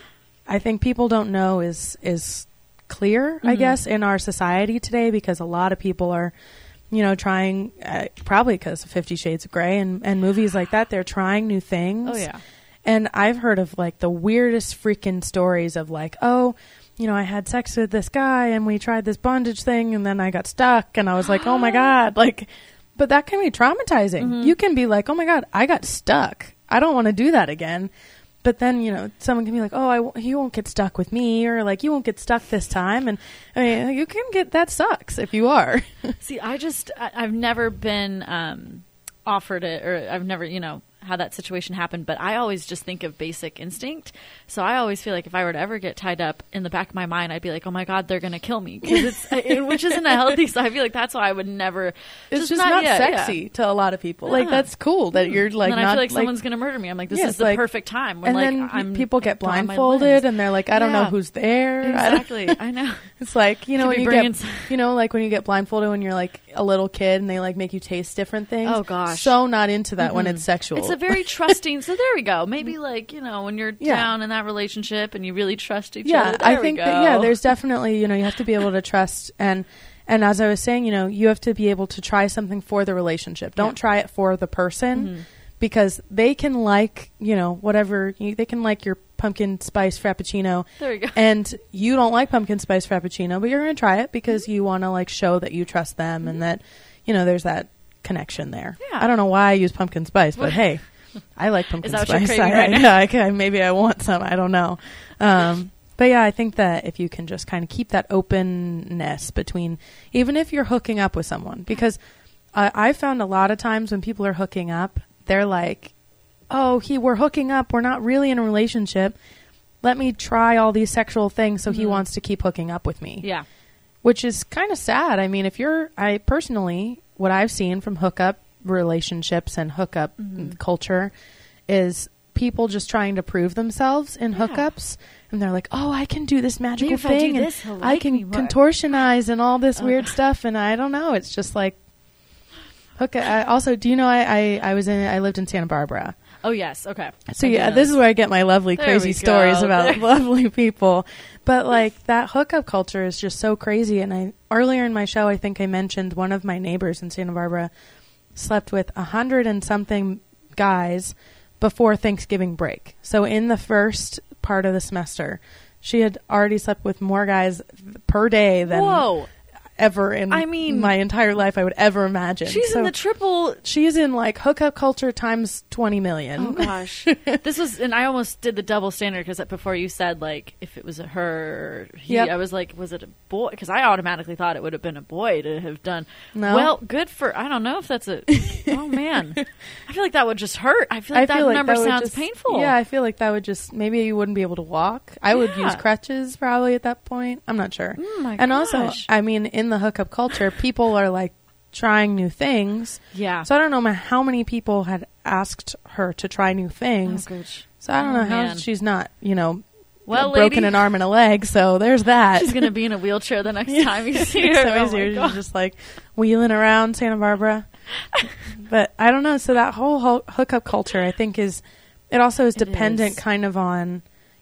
I think people don't know is clear, I guess, in our society today, because a lot of people are, you know, trying, probably because of 50 Shades of Grey and movies like that, they're trying new things. Oh, yeah. And I've heard of, like, the weirdest freaking stories of, like, oh, you know, I had sex with this guy and we tried this bondage thing and then I got stuck and I was like, oh, my God. Like, but that can be traumatizing. You can be like, oh, my God, I got stuck. I don't want to do that again. But then, you know, someone can be like, oh, you won't get stuck with me, or like, you won't get stuck this time. And I mean, you can get, that sucks if you are. See, I've never been offered it, or I've never, you know, had that situation happen, but I always just think of Basic Instinct. So I always feel like if I were to ever get tied up, in the back of my mind, I'd be like, oh my God, they're going to kill me. Because which isn't a healthy, so I feel like that's why I would never. It's just not sexy to a lot of people. Like, that's cool that you're like, and then I feel like someone's going to murder me. I'm like, this is the perfect time. When, and then people get blindfolded and they're like, I don't know who's there. Exactly. I know. It's like, you know, when you get, you know, like when you get blindfolded when you're like a little kid and they like make you taste different things. Oh gosh. So not into that when it's sexual. It's a very trusting. So there we go. Maybe like, you know, when you're down in that relationship and you really trust each other. I think that, there's definitely, you know, you have to be able to trust. And as I was saying, you know, you have to be able to try something for the relationship. Don't try it for the person because they can like, you know, whatever, they can like your pumpkin spice frappuccino. There you go. And you don't like pumpkin spice frappuccino, but you're going to try it because you want to like show that you trust them and that, you know, there's that connection there. Yeah. I don't know why I use pumpkin spice, but hey, I like pumpkin spice. Is that what you're craving right now? Maybe I want some. I don't know. But yeah, I think that if you can just kind of keep that openness between, even if you're hooking up with someone, because I found a lot of times when people are hooking up, they're like, oh, we're hooking up. We're not really in a relationship. Let me try all these sexual things. So he wants to keep hooking up with me. Yeah. Which is kind of sad. I mean, I personally, what I've seen from hookup relationships and hookup culture is people just trying to prove themselves in hookups. And they're like, oh, I can do this magical thing. And I can contortionize and all this weird stuff. And I don't know. It's just like, okay. Also, do you know, I lived in Santa Barbara. Oh, yes. Okay. So I yeah, do this know. is where I get my lovely, There crazy we stories go. about There- lovely people. But like that hookup culture is just so crazy. And earlier in my show, I think I mentioned one of my neighbors in Santa Barbara slept with 100 and something guys before Thanksgiving break. So in the first part of the semester, she had already slept with more guys per day than Whoa. ever in my entire life I would ever imagine. She's in the triple. She's in like hookup culture times 20 million. Oh gosh, this was, and I almost did the double standard because before you said like if it was a her, or he, Yep. I was like, was it a boy? Because I automatically thought it would have been a boy to have done. No. Well, good for. I don't know if that's a. Oh man, I feel like that would just hurt. I feel like that number would sounds just- painful. Yeah, I feel like that would just, maybe you wouldn't be able to walk. I would use Yeah. crutches probably at that point. I'm not sure. my And also, gosh. I mean, in the hookup culture, people are like trying new things. Yeah. So I don't know how many people had asked her to try new things. Oh, gosh. So I don't know how man. she's not, Well, broken lady, an arm and a leg. So there's that. she's gonna be in a wheelchair the next time you see her. So Oh, easier. my She's God. just like wheeling around Santa Barbara. But I don't know. So that whole hookup culture, I think, it also is dependent is. kind of on,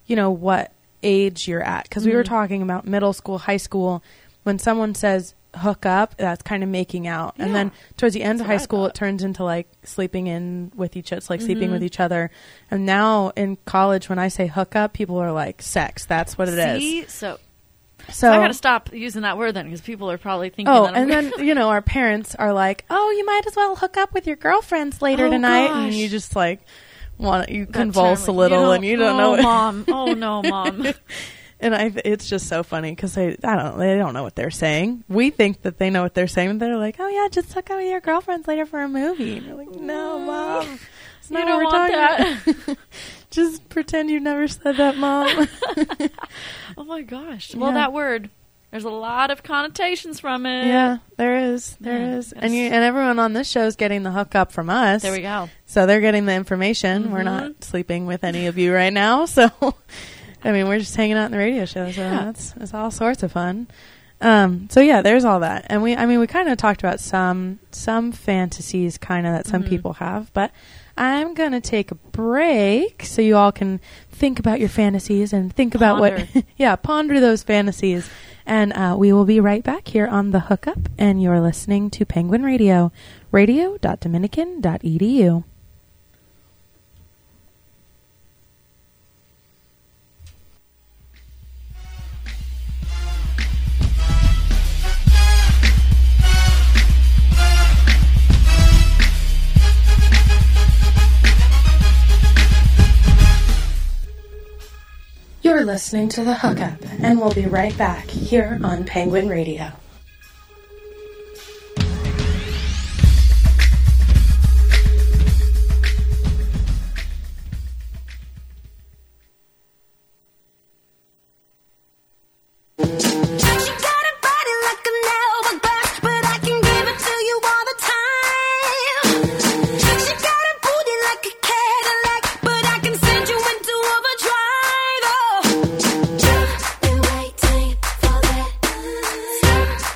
what age you're at. Because we were talking about middle school, high school. When someone says hook up, that's kind of making out. And then towards the end of high school, it turns into like sleeping in with each other. It's like sleeping with each other. And now in college, when I say hook up, people are like sex. That's what it is. See? So So I got to stop using that word then because people are probably thinking. Oh, that I'm and then, our parents are like, oh, you might as well hook up with your girlfriends later Oh, tonight. And gosh. you just like you that convulse a term, little and you don't know. Oh, mom. Oh, no, mom. And it's just so funny because they don't know what they're saying. We think that they know what they're saying. But they're like, oh, yeah, just hook up with your girlfriends later for a movie. And you're like, no, mom. It's You not don't what we're want talking about. Just pretend you never said that, Mom. Oh, my gosh. Well, Yeah. that word, there's a lot of connotations from it. Yeah, there is. There Man, is. that's- And everyone on this show is getting the hookup from us. There we go. So they're getting the information. We're not sleeping with any of you right now. So, I mean, we're just hanging out in the radio show. So it's all sorts of fun. So yeah, there's all that. And we kind of talked about some fantasies kind of that some people have, but I'm going to take a break so you all can think about your fantasies and think about ponder those fantasies. And we will be right back here on The Hookup, and you're listening to Penguin Radio, radio.dominican.edu. You're listening to The Hookup, and we'll be right back here on Penguin Radio. She got a body like an elbow glass, but I can give it to you all the time. She got a booty like a Cadillac, but I can send you into overdrive. Oh, just been waiting for that.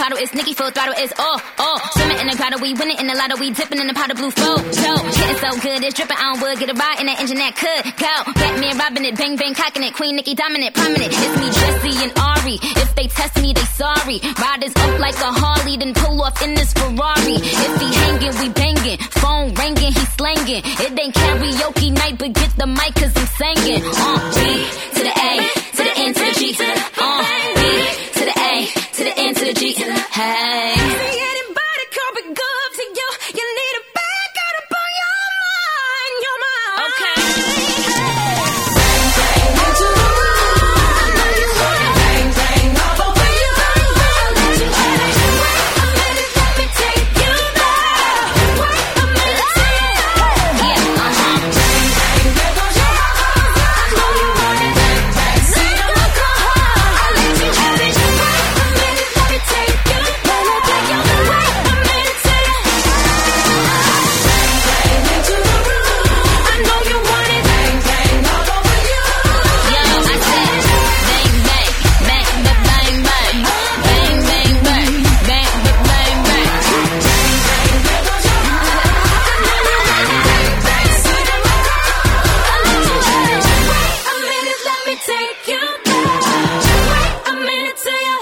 bottle, it's Nicki full throttle, it's all. Swimming in the grotto, we winning in the lotto, we dipping in the pot of blue flow. Getting so good, it's dripping on wood, get a ride in that engine that could go. Batman robbing it, bang bang cocking it, Queen Nicki dominant, prominent. It's me, Jesse and Ari. If they test me, they sorry. Riders up like a Harley, then pull off in this Ferrari. If he hanging, we banging. Phone ringing, he slanging. It ain't karaoke night, but get the mic 'cause I'm singing. B to the A, to the N to the G, to the B to the A, to the N to the G. Hey. Anybody come be good to you? You need a back out up on your mind, your mind. Okay. Bang bang into the room. I know you want it. Bang bang all over you. I'll let you have it. Wait a minute, let me take you there. Wait a minute, Yeah, bang bang, there goes your heart. I know you want it. Bang bang, see the look on her. I'll let you have it. Wait a minute, let me take you there. Wait a minute, say it. Bang bang into the room. I know you want it. Bang bang all over you. Yo, I said bang bang, bang bang bang bang, bang bang bang, bang bang bang. There goes your heart. I know you want it. Bang bang, see the look on her. I'll let you have it. Wait a minute, let me take you there. Wait a minute, say it.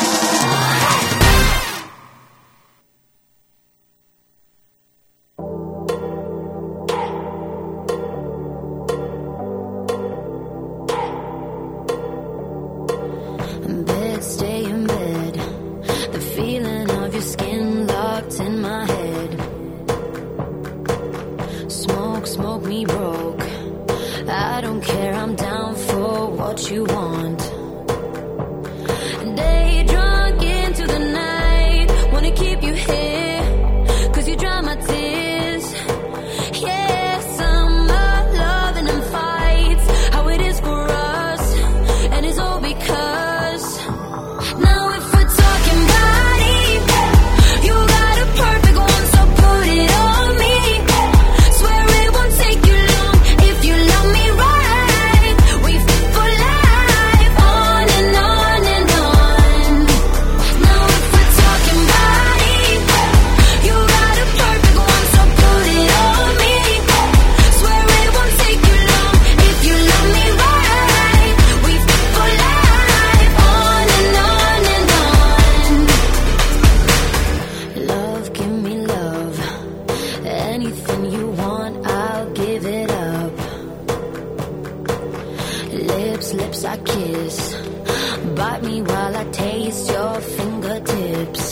Bed, stay in bed. The feeling of your skin locked in my head. Smoke, smoke me broke. I don't care, I'm down for what you want. Day drunk into the night. Wanna keep you here, 'cause you dry my tears. Yeah, summer loving and fights. How it is for us, and it's all because now if we're talking body, you got a perfect one, so put it on me. Swear it won't take you long if you love me right. We fit for life, on and on and on. Now if we're talking body, you got a perfect one, so put it on me. Swear it won't take you long if you love me right. We fit for life, on and on and on. Love, give me love. Anything you want, I'll give it up. Lips, lips I kiss. Bite me while I taste your fingertips.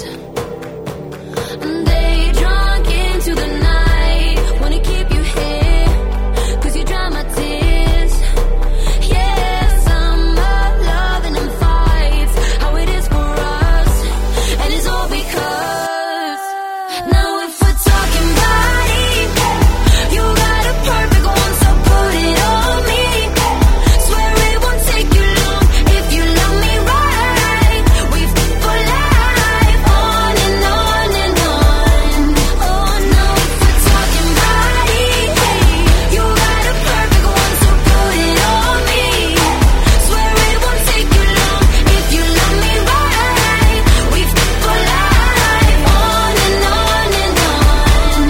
Day drunk into the night. Wanna keep you here, 'cause you dry my tears. Yeah, summer loving and fights. How it is for us, and it's all because now if we're talking body, you got a perfect one, so put it on me. Swear it won't take you long if you love me right. We fit for life, on and on and on. Oh, now if we're talking body, you got a perfect one, so put it on me. Swear it won't take you long if you love me right. We fit for life, on and on and on.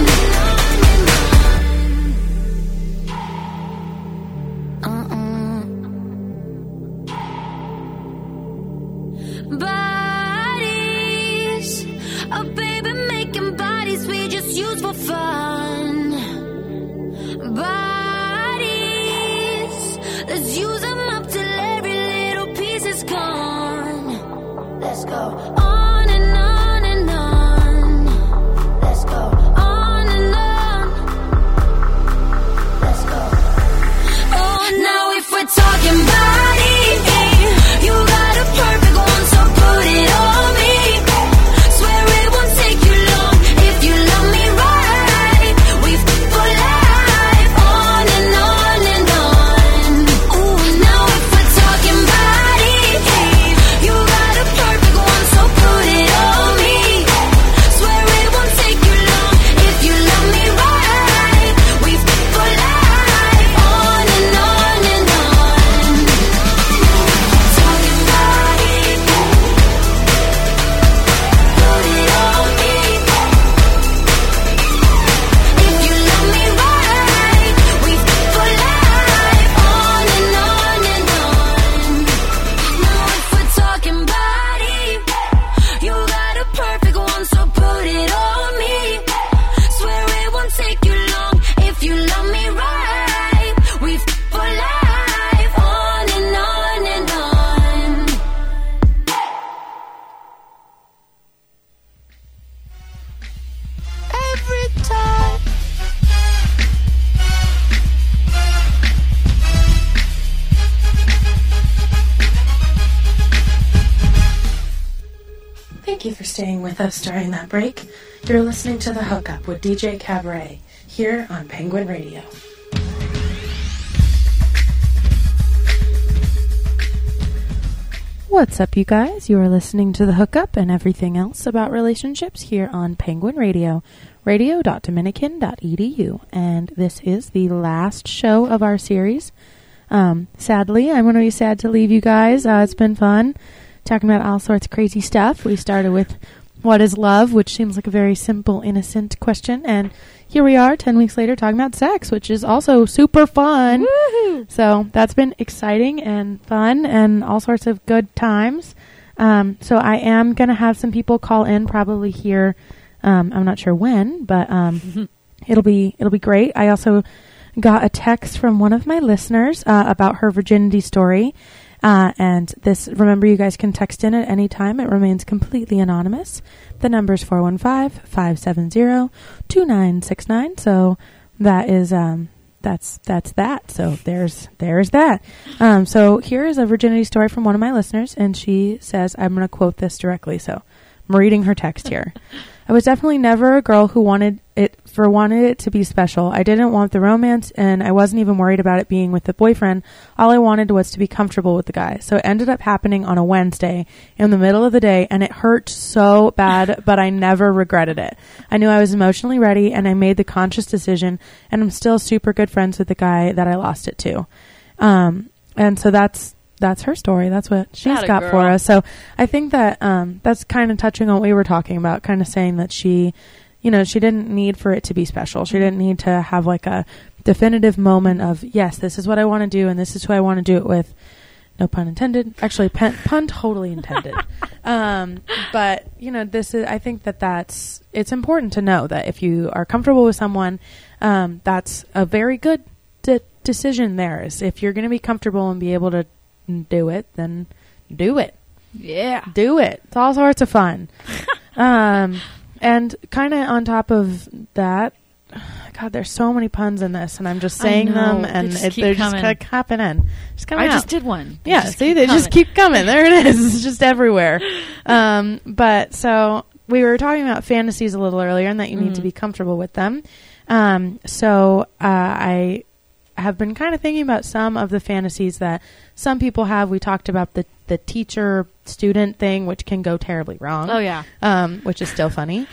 Bodies, oh baby, making bodies we just use for fun. Bodies, let's use them up till every little piece is gone. Let's go on and on and on. Let's go on and on. Let's go. Oh, now if we're talking body, you got a perfect one, so put it on me. Swear it won't take you long if you love me right. staying with us during that break. You're listening to The Hookup with DJ Cabaret here on Penguin Radio. What's up, you guys? You are listening to The Hookup and everything else about relationships here on Penguin Radio, radio.dominican.edu. And this is the last show of our series. Sadly, I'm going to be sad to leave you guys. It's been fun talking about all sorts of crazy stuff. We started with what is love, which seems like a very simple, innocent question. And here we are 10 weeks later talking about sex, which is also super fun. Woohoo! So that's been exciting and fun and all sorts of good times. So I am going to have some people call in probably here. I'm not sure when, but it'll be great. I also got a text from one of my listeners about her virginity story. And this, remember, you guys can text in at any time. It remains completely anonymous. The number is 415-570-2969. So that is, that's that. So there's that. So here is a virginity story from one of my listeners. And she says, I'm going to quote this directly. So I'm reading her text here. I was definitely never a girl who wanted it to be special. I didn't want the romance, and I wasn't even worried about it being with the boyfriend. All I wanted was to be comfortable with the guy. So it ended up happening on a Wednesday in the middle of the day, and it hurt so bad, but I never regretted it. I knew I was emotionally ready, and I made the conscious decision, and I'm still super good friends with the guy that I lost it to. And so that's her story. That's what she's got for us. So I think that that's kind of touching on what we were talking about, kind of saying that she didn't need for it to be special. She didn't need to have like a definitive moment of, yes, this is what I want to do and this is who I want to do it with. No pun intended. Actually, pun totally intended. But, I think that it's important to know that if you are comfortable with someone, that's a very good decision there. Is if you're going to be comfortable and be able to do it, then do it. Yeah. Do it. It's all sorts of fun. And kind of on top of that, God, there's so many puns in this, and I'm just saying them, and they're just happening. I just did one. Yeah, see, they just keep coming. There it is. It's just everywhere. But so we were talking about fantasies a little earlier, and that you need to be comfortable with them. So I have been kind of thinking about some of the fantasies that some people have. We talked about the teacher-student thing, which can go terribly wrong. Oh, yeah. Which is still funny.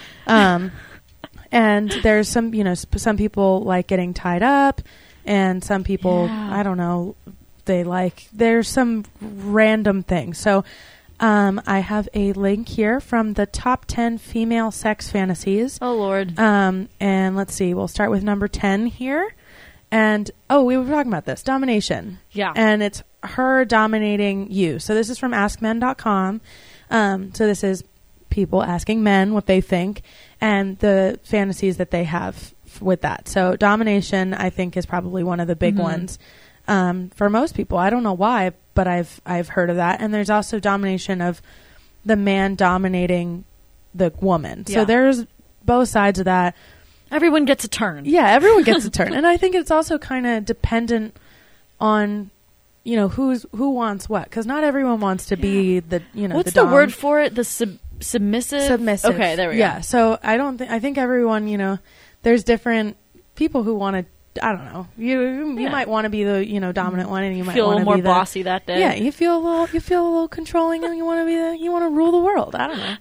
And there's some, some people like getting tied up, and some people, I don't know, there's some random things. So I have a link here from the top 10 female sex fantasies. Oh, Lord. And let's see, we'll start with number 10 here. And, we were talking about this, domination. Yeah. And it's her dominating you. So this is from AskMen.com. So this is people asking men what they think and the fantasies that they have with that. So domination, I think, is probably one of the big ones for most people. I don't know why, but I've heard of that. And there's also domination of the man dominating the woman. Yeah. So there's both sides of that. Everyone gets a turn. Yeah, everyone gets a turn. And I think it's also kind of dependent on, who wants what. Because not everyone wants to be the, What's the the word for it? The submissive? Submissive. Okay, there we go. Yeah, so I think everyone, there's different people who want to, I don't know. You might want to be the, dominant one, and you might feel a want little to more be bossy that day. Yeah, you feel a little controlling, and you want to rule the world. I don't know.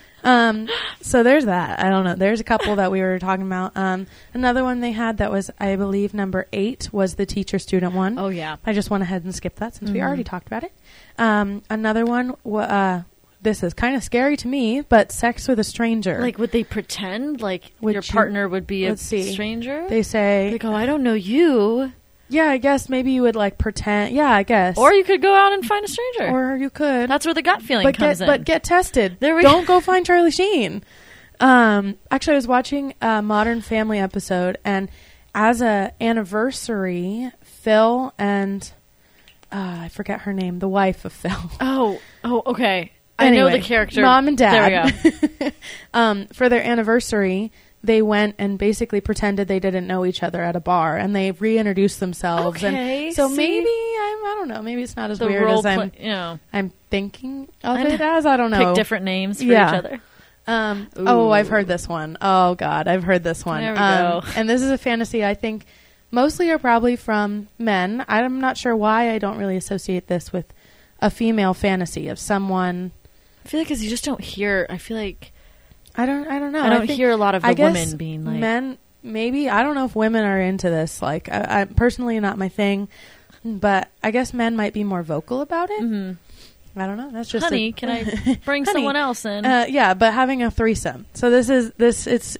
So there's that. I don't know. There's a couple that we were talking about. Another one they had that was, I believe, number 8 was the teacher-student one. Oh, yeah. I just went ahead and skipped that since we already talked about it. Another one, this is kind of scary to me, but sex with a stranger. Like, would they pretend like your partner would be a stranger? They say, they go, I don't know you. Yeah, I guess maybe you would pretend. Yeah, I guess. Or you could go out and find a stranger. Or you could. That's where the gut feeling comes in. But get tested. Don't go find Charlie Sheen. Actually, I was watching a Modern Family episode, and as a anniversary, Phil and I forget her name, the wife of Phil. Oh, okay. Anyway, I know the character. Mom and Dad. There we go. For their anniversary, they went and basically pretended they didn't know each other at a bar, and they reintroduced themselves. Okay, and so maybe I don't know. Maybe it's not as weird as I'm thinking of it as. I don't know. Pick different names for each other. I've heard this one. Oh God, I've heard this one. There we go. And this is a fantasy I think mostly are probably from men. I'm not sure why I don't really associate this with a female fantasy of someone. I feel like because you just don't hear. I feel like I don't know. I don't hear a lot of the I guess women being like men. Maybe I don't know if women are into this. Like, I personally not my thing, but I guess men might be more vocal about it. Mm-hmm. I don't know. That's just honey. Can I bring Honey. someone else in? Yeah, but having a threesome. So it's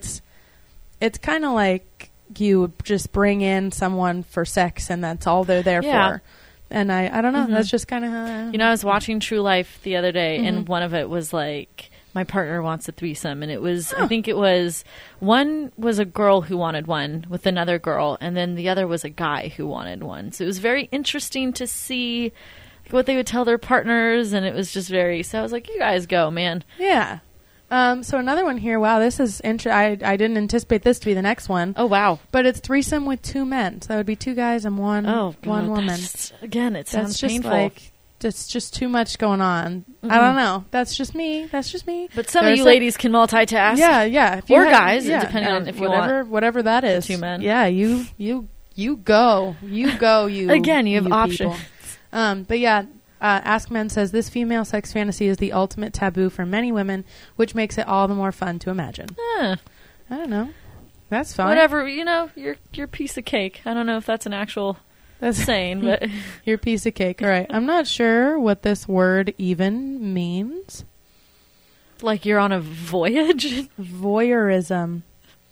kind of like you just bring in someone for sex and that's all they're there for. And I don't know. Mm-hmm. That's just kind of I was watching True Life the other day, and one of it was like, my partner wants a threesome, and it was I think it was one was a girl who wanted one with another girl, and then the other was a guy who wanted one. So it was very interesting to see what they would tell their partners, and it was just very. So I was like, "You guys go, man." Yeah. So another one here. Wow, this is interesting. I didn't anticipate this to be the next one. Oh wow! But it's threesome with 2 men. So that would be 2 guys and one woman. Again, it sounds that's just painful. like it's just too much going on. I don't know. That's just me. But some of you ladies can multitask. Yeah. If Or you guys, depending on if you want whatever that is. 2 men. Yeah, you go. You Again, you have options. But yeah, Ask Men says this female sex fantasy is the ultimate taboo for many women, which makes it all the more fun to imagine. I don't know. That's fine. Whatever, your piece of cake. I don't know if that's an actual saying, but your piece of cake. All right. I'm not sure what this word even means. Like you're on a voyage? Voyeurism.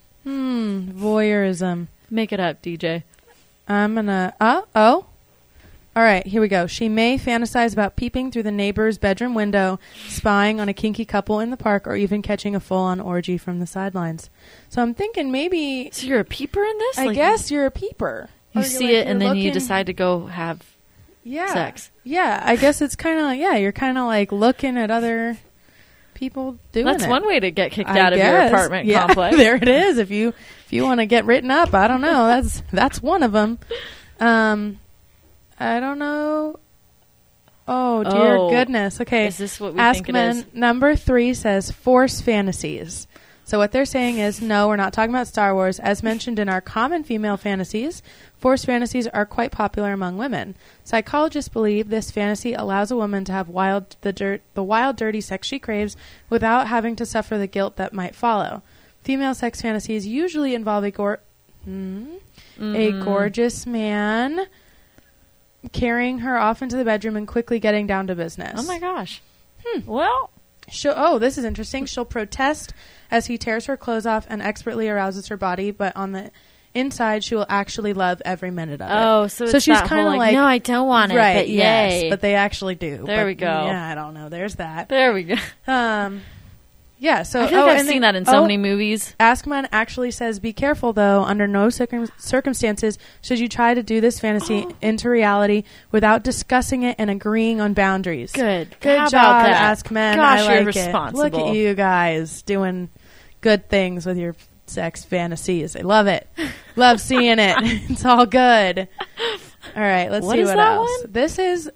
Voyeurism. Make it up, DJ. I'm gonna. All right, here we go. She may fantasize about peeping through the neighbor's bedroom window, spying on a kinky couple in the park, or even catching a full-on orgy from the sidelines. So I'm thinking maybe. So you're a peeper in this? I guess you're a peeper. You see it, and then you decide to go have sex. Yeah, I guess it's kind of you're kind of like looking at other people doing it. That's one way to get kicked out of your apartment complex. There it is. If you want to get written up, I don't know. That's one of them. I don't know. Oh, dear goodness. Okay. Is this what we Ask think it Men is? Number 3 says force fantasies. So what they're saying is, no, we're not talking about Star Wars. As mentioned in our common female fantasies, force fantasies are quite popular among women. Psychologists believe this fantasy allows a woman to have the wild, dirty sex she craves without having to suffer the guilt that might follow. Female sex fantasies usually involve a gorgeous man carrying her off into the bedroom and quickly getting down to business. Oh my gosh. Well, this is interesting. She'll protest as he tears her clothes off and expertly arouses her body, but on the inside, she will actually love every minute of it. Oh, so she's kind of like, no, I don't want it, right, but yes, yay. but they actually do. There we go. Yeah, I don't know. There's that. There we go. Yeah, so I feel like I've seen that in so many movies. Askman actually says, be careful, though. Under no circumstances should you try to do this fantasy into reality without discussing it and agreeing on boundaries. Good How job, about that? Askman. Gosh, I like you're it. responsible. Look at you guys doing good things with your sex fantasies. I love it. Love seeing it. It's all good. All right, let's see what else. One? This is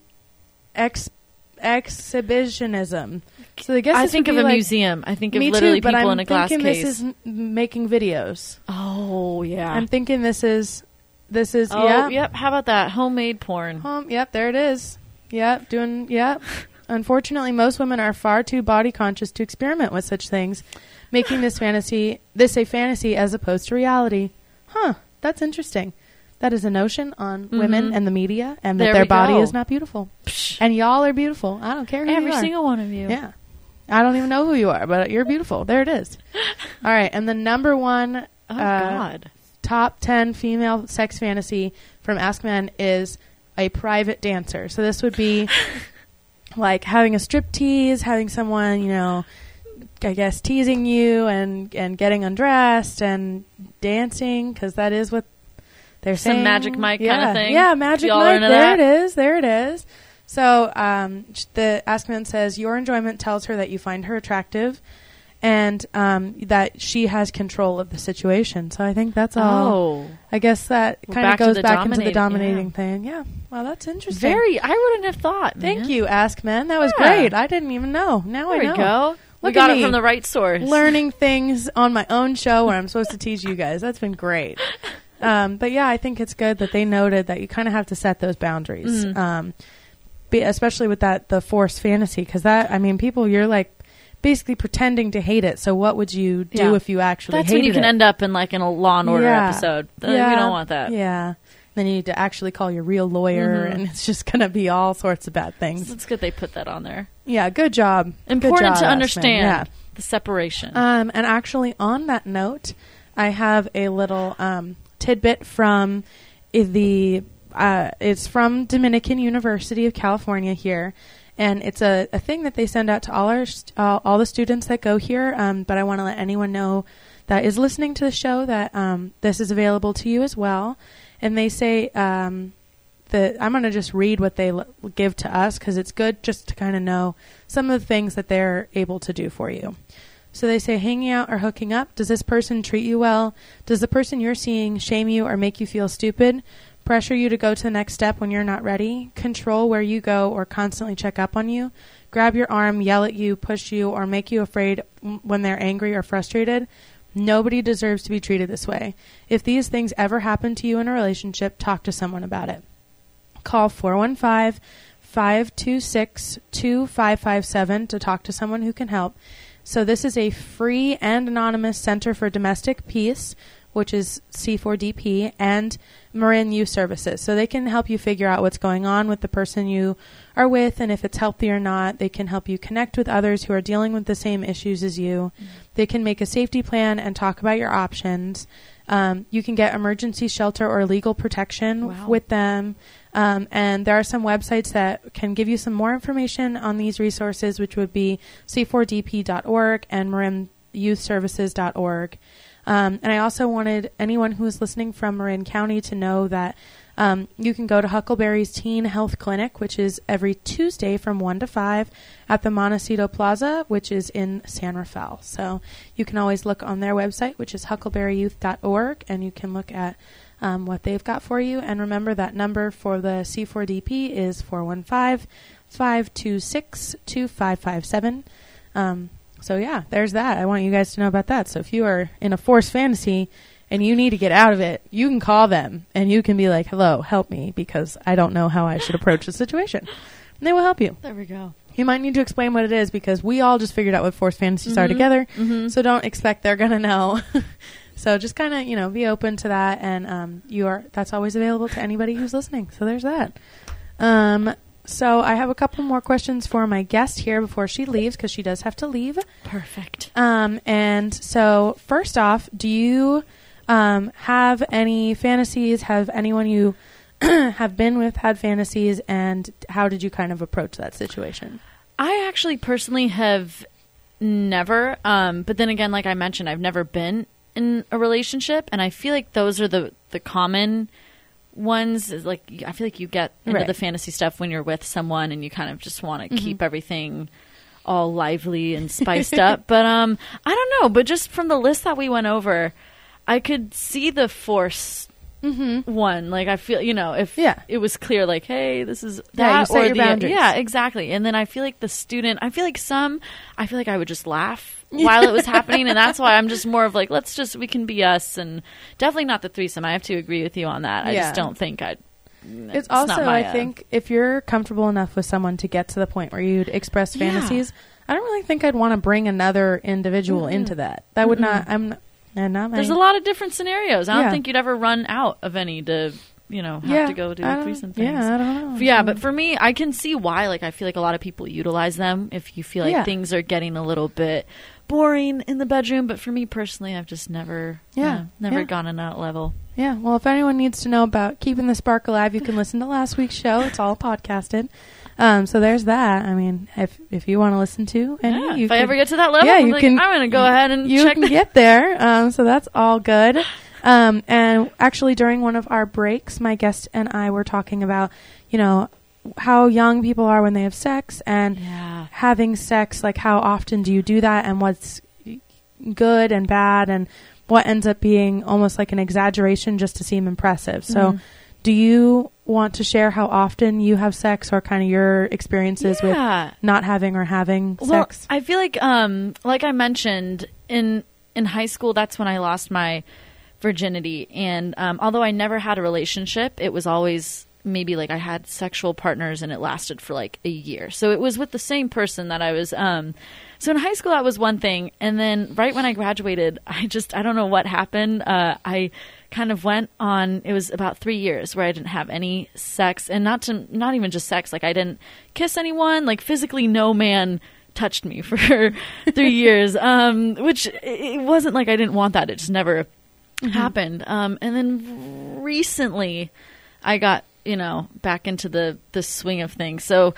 exhibitionism. So I think of a museum. I think of literally people in a glass case. This is making videos. Oh yeah. I'm thinking this is. Oh yep. How about that homemade porn? Yep. There it is. Yep. Yep. Unfortunately, most women are far too body conscious to experiment with such things, making this a fantasy as opposed to reality. That's interesting. That is a notion on women and the media, and that their body is not beautiful. And y'all are beautiful. I don't care who you are. Every single one of you. Yeah. I don't even know who you are, but you're beautiful. There it is. All right. And the number one top 10 female sex fantasy from Ask Men is a private dancer. So this would be like having a strip tease, having someone, I guess teasing you and getting undressed and dancing, because that is what they're saying. Some Magic Mike kind of thing. Yeah, Magic Mike. There it is. So the Ask Men says, your enjoyment tells her that you find her attractive and that she has control of the situation. So I think that's all. I guess that kind of goes back into the dominating thing. Yeah. Well, that's interesting. I wouldn't have thought. Thank you, Ask Men. That was great. I didn't even know. Now I know. There we go. We Look got at it me, from the right source. learning things on my own show where I'm supposed to teach you guys. That's been great. But yeah, I think it's good that they noted that you kind of have to set those boundaries, especially with the forced fantasy, because that, I mean, people, you're like basically pretending to hate it. So what would you do if you actually That's hated when you can it? end up in like in a Law and Order episode. We don't want that. Yeah. Then you need to actually call your real lawyer, and it's just going to be all sorts of bad things. It's good they put that on there. Yeah, good job. Important Good job, to Ashman. understand Yeah. the separation. And actually, on that note, I have a little tidbit from it's from Dominican University of California here, and it's a thing that they send out to all the students that go here. But I want to let anyone know that is listening to the show that this is available to you as well. And they say that I'm going to just read what they give to us, because it's good just to kind of know some of the things that they're able to do for you. So they say, hanging out or hooking up. Does this person treat you well? Does the person you're seeing shame you or make you feel stupid? Pressure you to go to the next step when you're not ready? Control where you go or constantly check up on you? Grab your arm, yell at you, push you, or make you afraid when they're angry or frustrated? Nobody deserves to be treated this way. If these things ever happen to you in a relationship, talk to someone about it. Call 415-526-2557 to talk to someone who can help. So this is a free and anonymous Center for Domestic Peace, which is C4DP, and Marin Youth Services. So they can help you figure out what's going on with the person you are with, and if it's healthy or not. They can help you connect with others who are dealing with the same issues as you. They can make a safety plan and talk about your options. You can get emergency shelter or legal protection with them. And there are some websites that can give you some more information on these resources, which would be c4dp.org and marinyouthservices.org. And I also wanted anyone who is listening from Marin County to know that you can go to Huckleberry's Teen Health Clinic, which is every Tuesday from 1 to 5 at the Montecito Plaza, which is in San Rafael. So you can always look on their website, which is huckleberryyouth.org, and you can look at what they've got for you. And remember, that number for the C4DP is 415-526-2557. So yeah, there's that. I want you guys to know about that. So if you are in a forced fantasy and you need to get out of it, you can call them and you can be like, hello, help me, because I don't know how I should approach the situation. And they will help you. There we go. You might need to explain what it is, because we all just figured out what forced fantasies are together. So don't expect they're going to know. So just kind of, be open to that. And that's always available to anybody who's listening. So there's that. So I have a couple more questions for my guest here before she leaves, because she does have to leave. Perfect. And so first off, do you have any fantasies? Have anyone you have been with had fantasies, and how did you kind of approach that situation? I actually personally have never, but then again, like I mentioned, I've never been in a relationship, and I feel like those are the common ones. Is like, I feel like you get into the fantasy stuff when you're with someone and you kind of just want to keep everything all lively and spiced up. But I don't know, but just from the list that we went over, I could see the force one. Like, I feel, if it was clear, like, hey, this is that, you set or your boundaries. Yeah, exactly. And then I feel like the student, I feel like I would just laugh while it was happening, and that's why I'm just more of like, we can be us, and definitely not the threesome. I have to agree with you on that. I just don't think It's also, I think, if you're comfortable enough with someone to get to the point where you'd express fantasies, I don't really think I'd want to bring another individual into that. That would not. There's a lot of different scenarios. I don't think you'd ever run out of any to have to go do threesome things. Yeah, I don't know. Yeah, but for me, I can see why. Like, I feel like a lot of people utilize them if you feel like things are getting a little bit boring in the bedroom. But for me personally, I've just never gone in that level. Yeah, well, if anyone needs to know about keeping the spark alive, you can listen to last week's show. It's all podcasted. So there's that. I mean, if you want to listen to any, if I ever get to that level, I'm going to go ahead and check that. Get there. So that's all good. And actually, during one of our breaks, my guest and I were talking about, how young people are when they have sex, and having sex, like how often do you do that, and what's good and bad, and what ends up being almost like an exaggeration just to seem impressive. So Do you want to share how often you have sex or kind of your experiences with not having or having sex? I feel like I mentioned in high school, that's when I lost my virginity. And although I never had a relationship, it was always maybe like I had sexual partners and it lasted for like a year. So it was with the same person that I was. So in high school, that was one thing. And then right when I graduated, I don't know what happened. I kind of went on, it was about 3 years where I didn't have any sex, and not even just sex. Like I didn't kiss anyone, like physically no man touched me for 3 years. Which it wasn't like I didn't want that. It just never happened. And then recently I got, back into the swing of things. So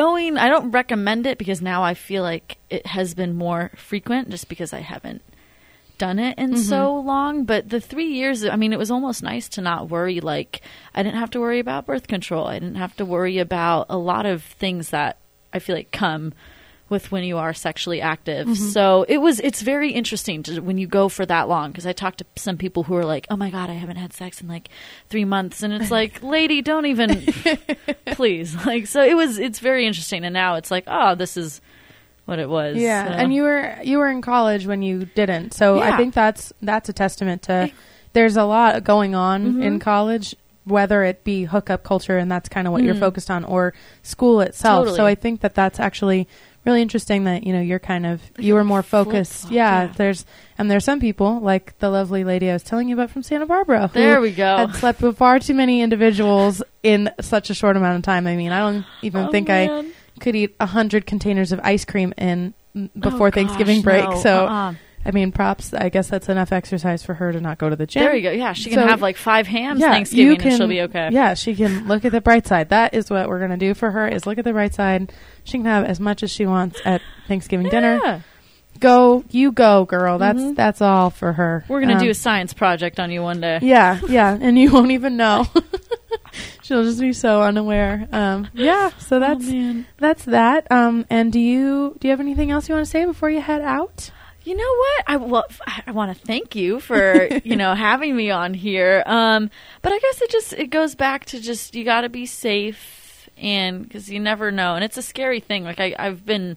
I don't recommend it because now I feel like it has been more frequent just because I haven't done it in so long. But the 3 years, I mean, it was almost nice to not worry. Like I didn't have to worry about birth control. I didn't have to worry about a lot of things that I feel like come with when you are sexually active. So it's very interesting when you go for that long, because I talked to some people who are like, oh my God, I haven't had sex in like 3 months. And it's like, lady, don't even, please. Like, so it's very interesting. And now it's like, oh, this is what it was. Yeah. So. And you were in college when you didn't. So I think that's a testament to, there's a lot going on in college, whether it be hookup culture, and that's kind of what you're focused on, or school itself. Totally. So I think that's actually really interesting that, you were more focused. There's some people like the lovely lady I was telling you about from Santa Barbara. There we go. Had slept with far too many individuals in such a short amount of time. I mean, I don't even think I could eat 100 containers of ice cream before Thanksgiving break. No. So, I mean, props. I guess that's enough exercise for her to not go to the gym. There you go. Yeah, she can have like 5 hams Thanksgiving and she'll be okay. Yeah, she can look at the bright side. That is what we're going to do for her, is look at the bright side. She can have as much as she wants at Thanksgiving dinner. Go, girl. That's all for her. We're going to do a science project on you one day. Yeah, and you won't even know. She'll just be so unaware. So that's that. And do you have anything else you want to say before you head out? You know what? I want to thank you for, having me on here. But I guess it goes back to just, you got to be safe, and because you never know. And it's a scary thing. Like I've been,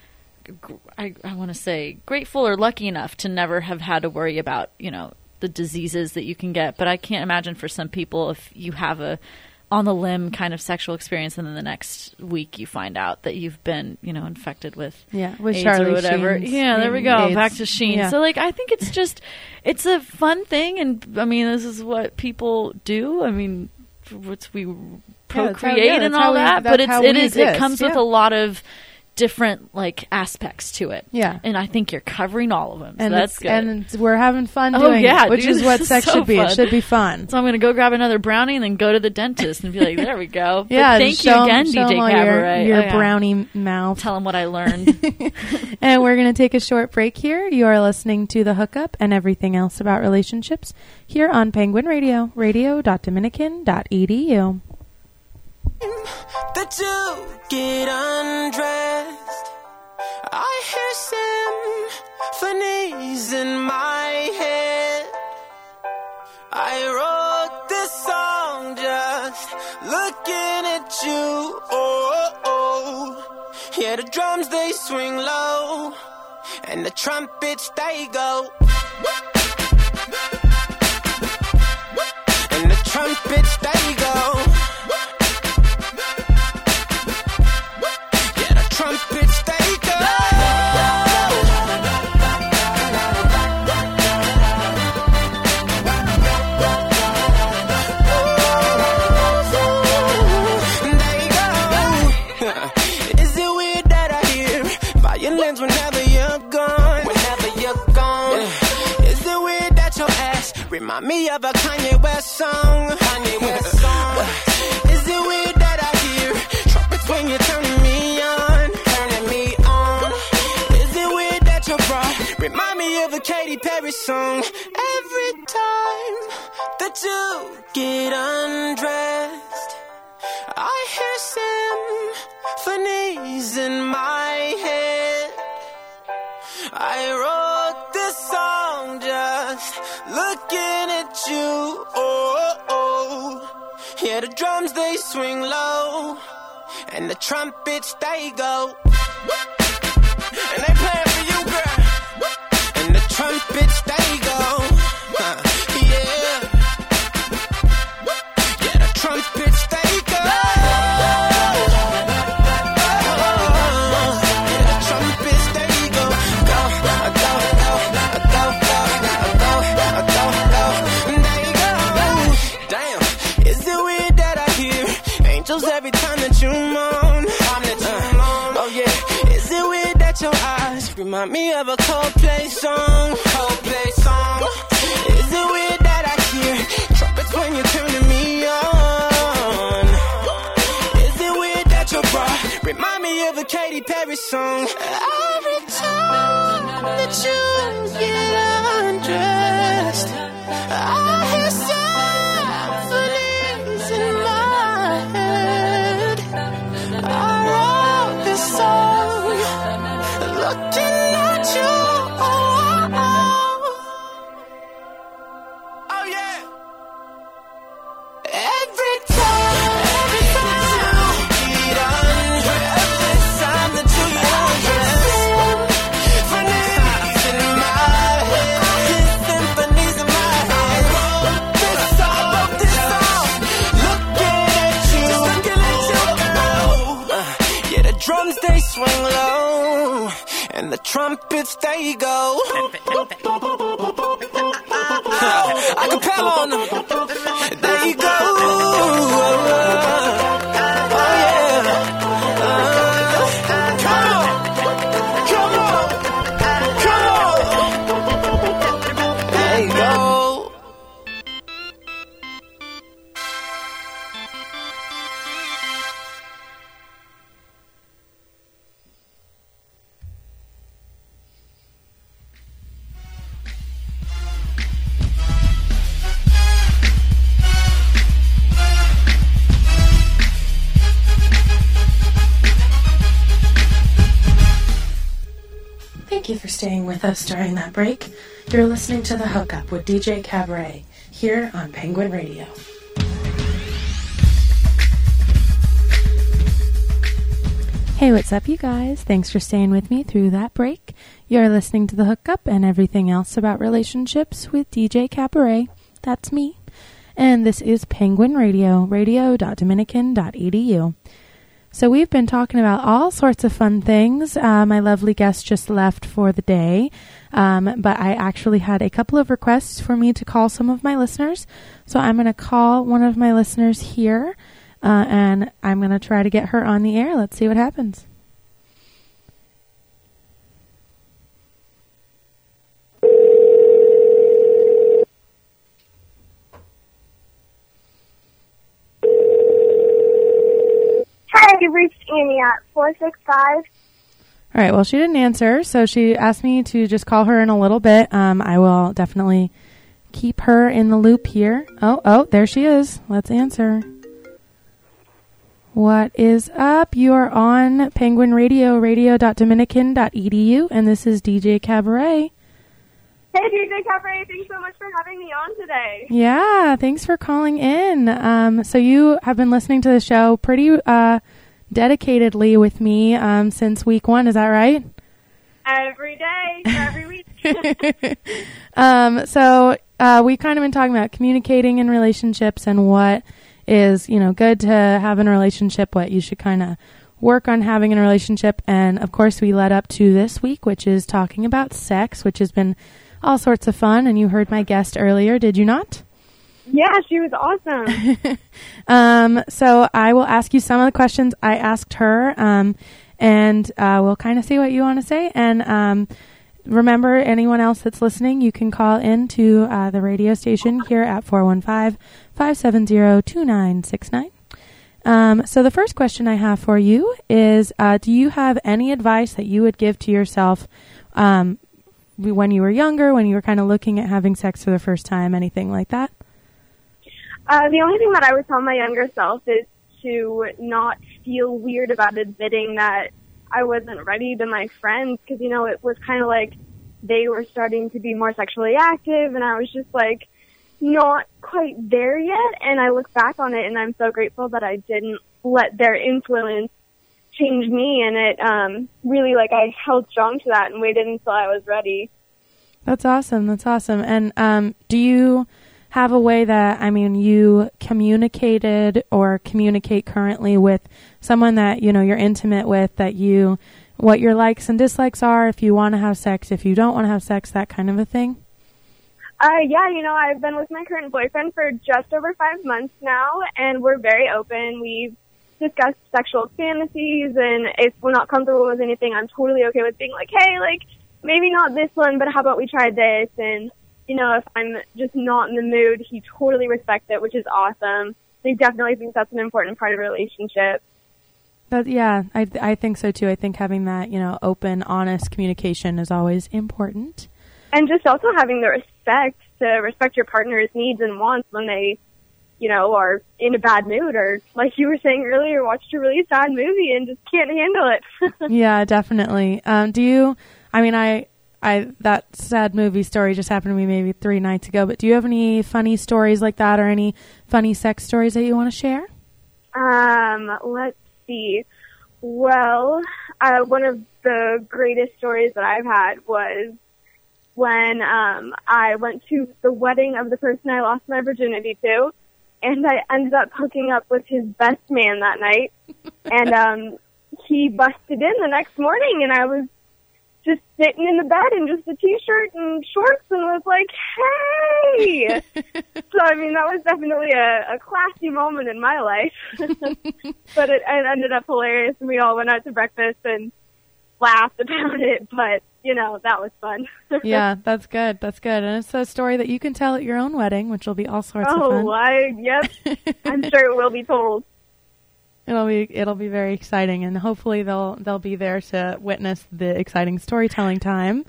I want to say, grateful or lucky enough to never have had to worry about, the diseases that you can get. But I can't imagine for some people, if you have a on the limb kind of sexual experience, and then the next week you find out that you've been, infected with AIDS Charlie or whatever. Sheen's There we go. AIDS. Back to Sheen. Yeah. So like, I think it's a fun thing. And I mean, this is what people do. I mean, we procreate and all that, but it comes with a lot of different like aspects to it. Yeah. And I think you're covering all of them. So and that's good. And we're having fun doing it, which is what sex should be. Fun. It should be fun. So I'm going to go grab another brownie and then go to the dentist and be like, there we go. Yeah. Thank you again, DJ Cabaret. Your brownie mouth. Tell them what I learned. And we're going to take a short break here. You are listening to The Hookup and everything else about relationships here on Penguin Radio, radio.dominican.edu. That you get undressed, I hear symphonies in my head. I wrote this song just looking at you. Yeah, the drums they swing low and the trumpets they go, and the trumpets they go. Trumpets they go. They go. Is it weird that I hear violins whenever you're gone? Whenever you're gone. Is it weird that your ass remind me of a Kanye West song? Kanye West song. Is it weird that I hear trumpets when you're turning me on? Remind me of a Katy Perry song. Every time that you get undressed, I hear symphonies in my head. I wrote this song just looking at you. swing low, and the trumpets they go. And they playing for you, girl. And the trumpets they go. Yeah. Yeah, the trumpets they go. Yeah, the trumpets they go. Go, go, go, go, go, go, go, they go. Damn, is it weird that I hear angels every time that you moan? Oh yeah, is it weird that your eyes remind me of a Coldplay song? Coldplay song. Is it weird that I hear trumpets when you're turning me on? Is it weird that your bra remind me of a Katy Perry song? Every time that you get undressed, I hear symphonies in my head. I wrote this song looking at you. Oh yeah. Every time you get undressed, every time that you get undressed, symphonies in my head, symphonies in my head. I wrote this song, looking at you, girl. Yeah, the drums they swing low, and the trumpets they go. Acapella on them. There you go. Oh yeah. Come on. Come on. Come on. There you go. Thank you for staying with us during that break. You're listening to The Hookup with DJ Cabaret here on Penguin Radio. Hey, what's up, you guys? Thanks for staying with me through that break. You're listening to The Hookup and everything else about relationships with DJ Cabaret. That's me. And this is Penguin Radio, radio.dominican.edu. So we've been talking about all sorts of fun things. My lovely guest just left for the day, but I actually had a couple of requests for me to call some of my listeners. So I'm going to call one of my listeners here, and I'm going to try to get her on the air. Let's see what happens. Hi, you reached Annie at 465. All right, well, she didn't answer, so she asked me to just call her in a little bit. I will definitely keep her in the loop here. Oh, there she is. Let's answer. What is up? You are on Penguin Radio, radio.dominican.edu, and this is DJ Cabaret. Hey, DJ Cabaret, thanks so much for having me on today. Yeah, thanks for calling in. So you have been listening to the show pretty dedicatedly with me since week 1, is that right? Every day, every week. So we've kind of been talking about communicating in relationships and what is, good to have in a relationship, what you should kind of work on having in a relationship. And, of course, we led up to this week, which is talking about sex, which has been all sorts of fun. And you heard my guest earlier, did you not? Yeah, she was awesome. So I will ask you some of the questions I asked her, and we'll kind of see what you want to say. And remember, anyone else that's listening, you can call in to the radio station here at 415-570-2969. So the first question I have for you is, do you have any advice that you would give to yourself when you were younger, when you were kind of looking at having sex for the first time, anything like that? The only thing that I would tell my younger self is to not feel weird about admitting that I wasn't ready to my friends, because, it was kind of like they were starting to be more sexually active, and I was just like, not quite there yet, and I look back on it and I'm so grateful that I didn't let their influence change me, and it really, like, I held strong to that and waited until I was ready. That's awesome. That's awesome. And do you have a way that, I mean, you communicated or communicate currently with someone that, you know, you're intimate with, that you, what your likes and dislikes are, if you want to have sex, if you don't want to have sex, that kind of a thing? Yeah, you know, I've been with my current boyfriend for just over 5 months now, and we're very open. We've discussed sexual fantasies, and if we're not comfortable with anything, I'm totally okay with being like, hey, like, maybe not this one, but how about we try this? And, you know, if I'm just not in the mood, he totally respects it, which is awesome. I definitely think that's an important part of a relationship. But yeah, I think so too. I think having that, you know, open, honest communication is always important. And just also having the respect to respect your partner's needs and wants when they, you know, are in a bad mood, or like you were saying earlier, watched a really sad movie and just can't handle it. Yeah, definitely. Do you, I mean, I that sad movie story just happened to me maybe 3 nights ago, but do you have any funny stories like that or any funny sex stories that you want to share? Let's see. Well, one of the greatest stories that I've had was when I went to the wedding of the person I lost my virginity to, and I ended up hooking up with his best man that night, and he busted in the next morning, and I was just sitting in the bed in just a t-shirt and shorts and was like, hey! So, I mean, that was definitely a classy moment in my life. But it ended up hilarious, and we all went out to breakfast and laughed about it, but, you know, that was fun. Yeah, that's good. That's good. And it's a story that you can tell at your own wedding, which will be all sorts of fun. Yep. I'm sure it will be told. It'll be very exciting, and hopefully they'll be there to witness the exciting storytelling time.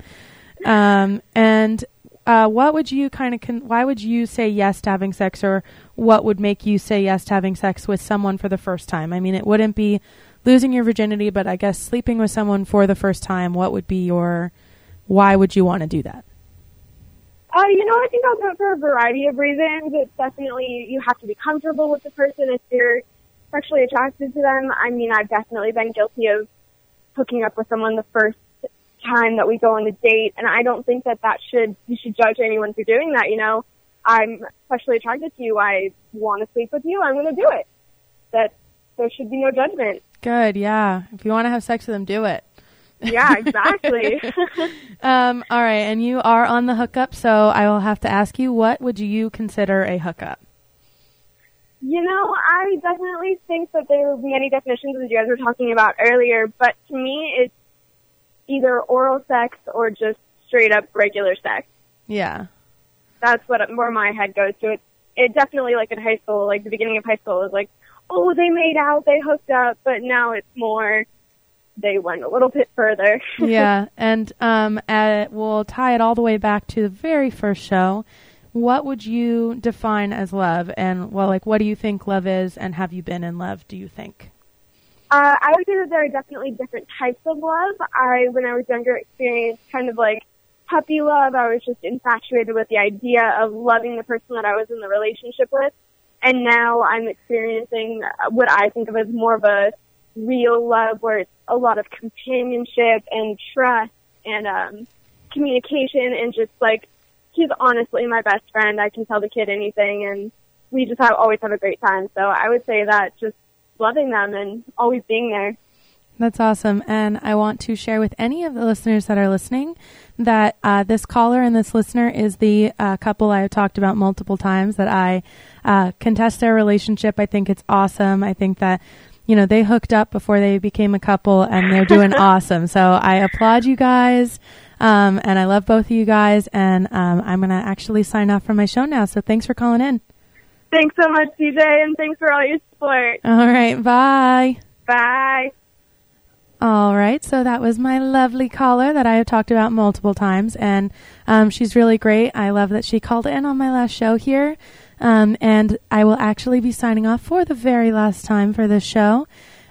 And what would you why would you say yes to having sex, or what would make you say yes to having sex with someone for the first time? I mean, it wouldn't be losing your virginity, but I guess sleeping with someone for the first time, what would be why would you want to do that? You know, I think I'll do it for a variety of reasons. It's definitely, you have to be comfortable with the person if you're sexually attracted to them. I mean, I've definitely been guilty of hooking up with someone the first time that we go on a date, and I don't think that you should judge anyone for doing that. You know, I'm sexually attracted to you, I want to sleep with you, I'm going to do it. There should be no judgment. Good, yeah. If you want to have sex with them, do it. Yeah, exactly. All right, and you are on the hookup, so I will have to ask you, what would you consider a hookup? You know, I definitely think that there are many definitions, as you guys were talking about earlier, but to me, it's either oral sex or just straight up regular sex. Yeah. That's where my head goes to. It definitely, like in high school, like the beginning of high school, was like, oh, they made out, they hooked up, but now it's more, they went a little bit further. Yeah, and we'll tie it all the way back to the very first show. What would you define as love? And, well, like, what do you think love is, and have you been in love, do you think? I would say that there are definitely different types of love. When I was younger, experienced kind of like puppy love. I was just infatuated with the idea of loving the person that I was in the relationship with. And now I'm experiencing what I think of as more of a real love, where it's a lot of companionship and trust and communication, and just like, he's honestly my best friend. I can tell the kid anything, and we just always have a great time. So I would say that just loving them and always being there. That's awesome. And I want to share with any of the listeners that are listening that this caller and this listener is the couple I have talked about multiple times, that I contest their relationship. I think it's awesome. I think that, you know, they hooked up before they became a couple, and they're doing awesome. So I applaud you guys. And I love both of you guys, and I'm going to actually sign off from my show now. So thanks for calling in. Thanks so much, DJ, and thanks for all your support. All right. Bye. Bye. All right. So that was my lovely caller that I have talked about multiple times, and she's really great. I love that she called in on my last show here. And I will actually be signing off for the very last time for this show.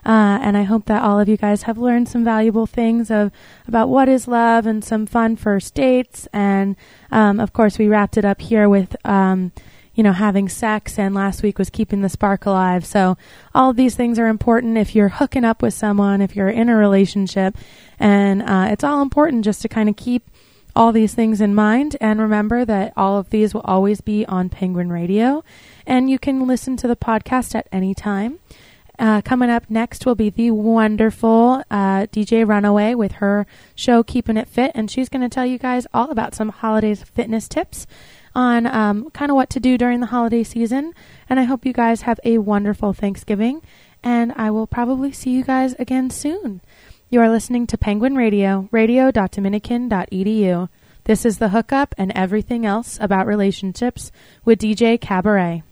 And I hope that all of you guys have learned some valuable things about what is love and some fun first dates. And, of course, we wrapped it up here with, having sex, and last week was keeping the spark alive. So all of these things are important if you're hooking up with someone, if you're in a relationship. And it's all important just to kind of keep all these things in mind. And remember that all of these will always be on Penguin Radio. And you can listen to the podcast at any time. Coming up next will be the wonderful DJ Runaway with her show Keeping It Fit, and she's going to tell you guys all about some holidays fitness tips on kind of what to do during the holiday season. And I hope you guys have a wonderful Thanksgiving, and I will probably see you guys again soon. You are listening to Penguin Radio, radio.dominican.edu. This is The Hookup and everything else about relationships with DJ Cabaret.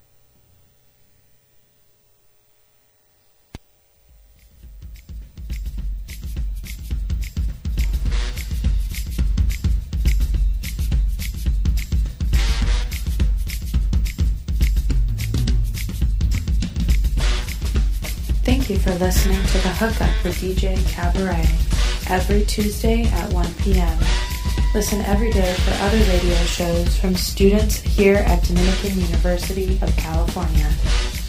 Thank you for listening to The Hookup with DJ Cabaret every Tuesday at 1 p.m. Listen every day for other radio shows from students here at Dominican University of California.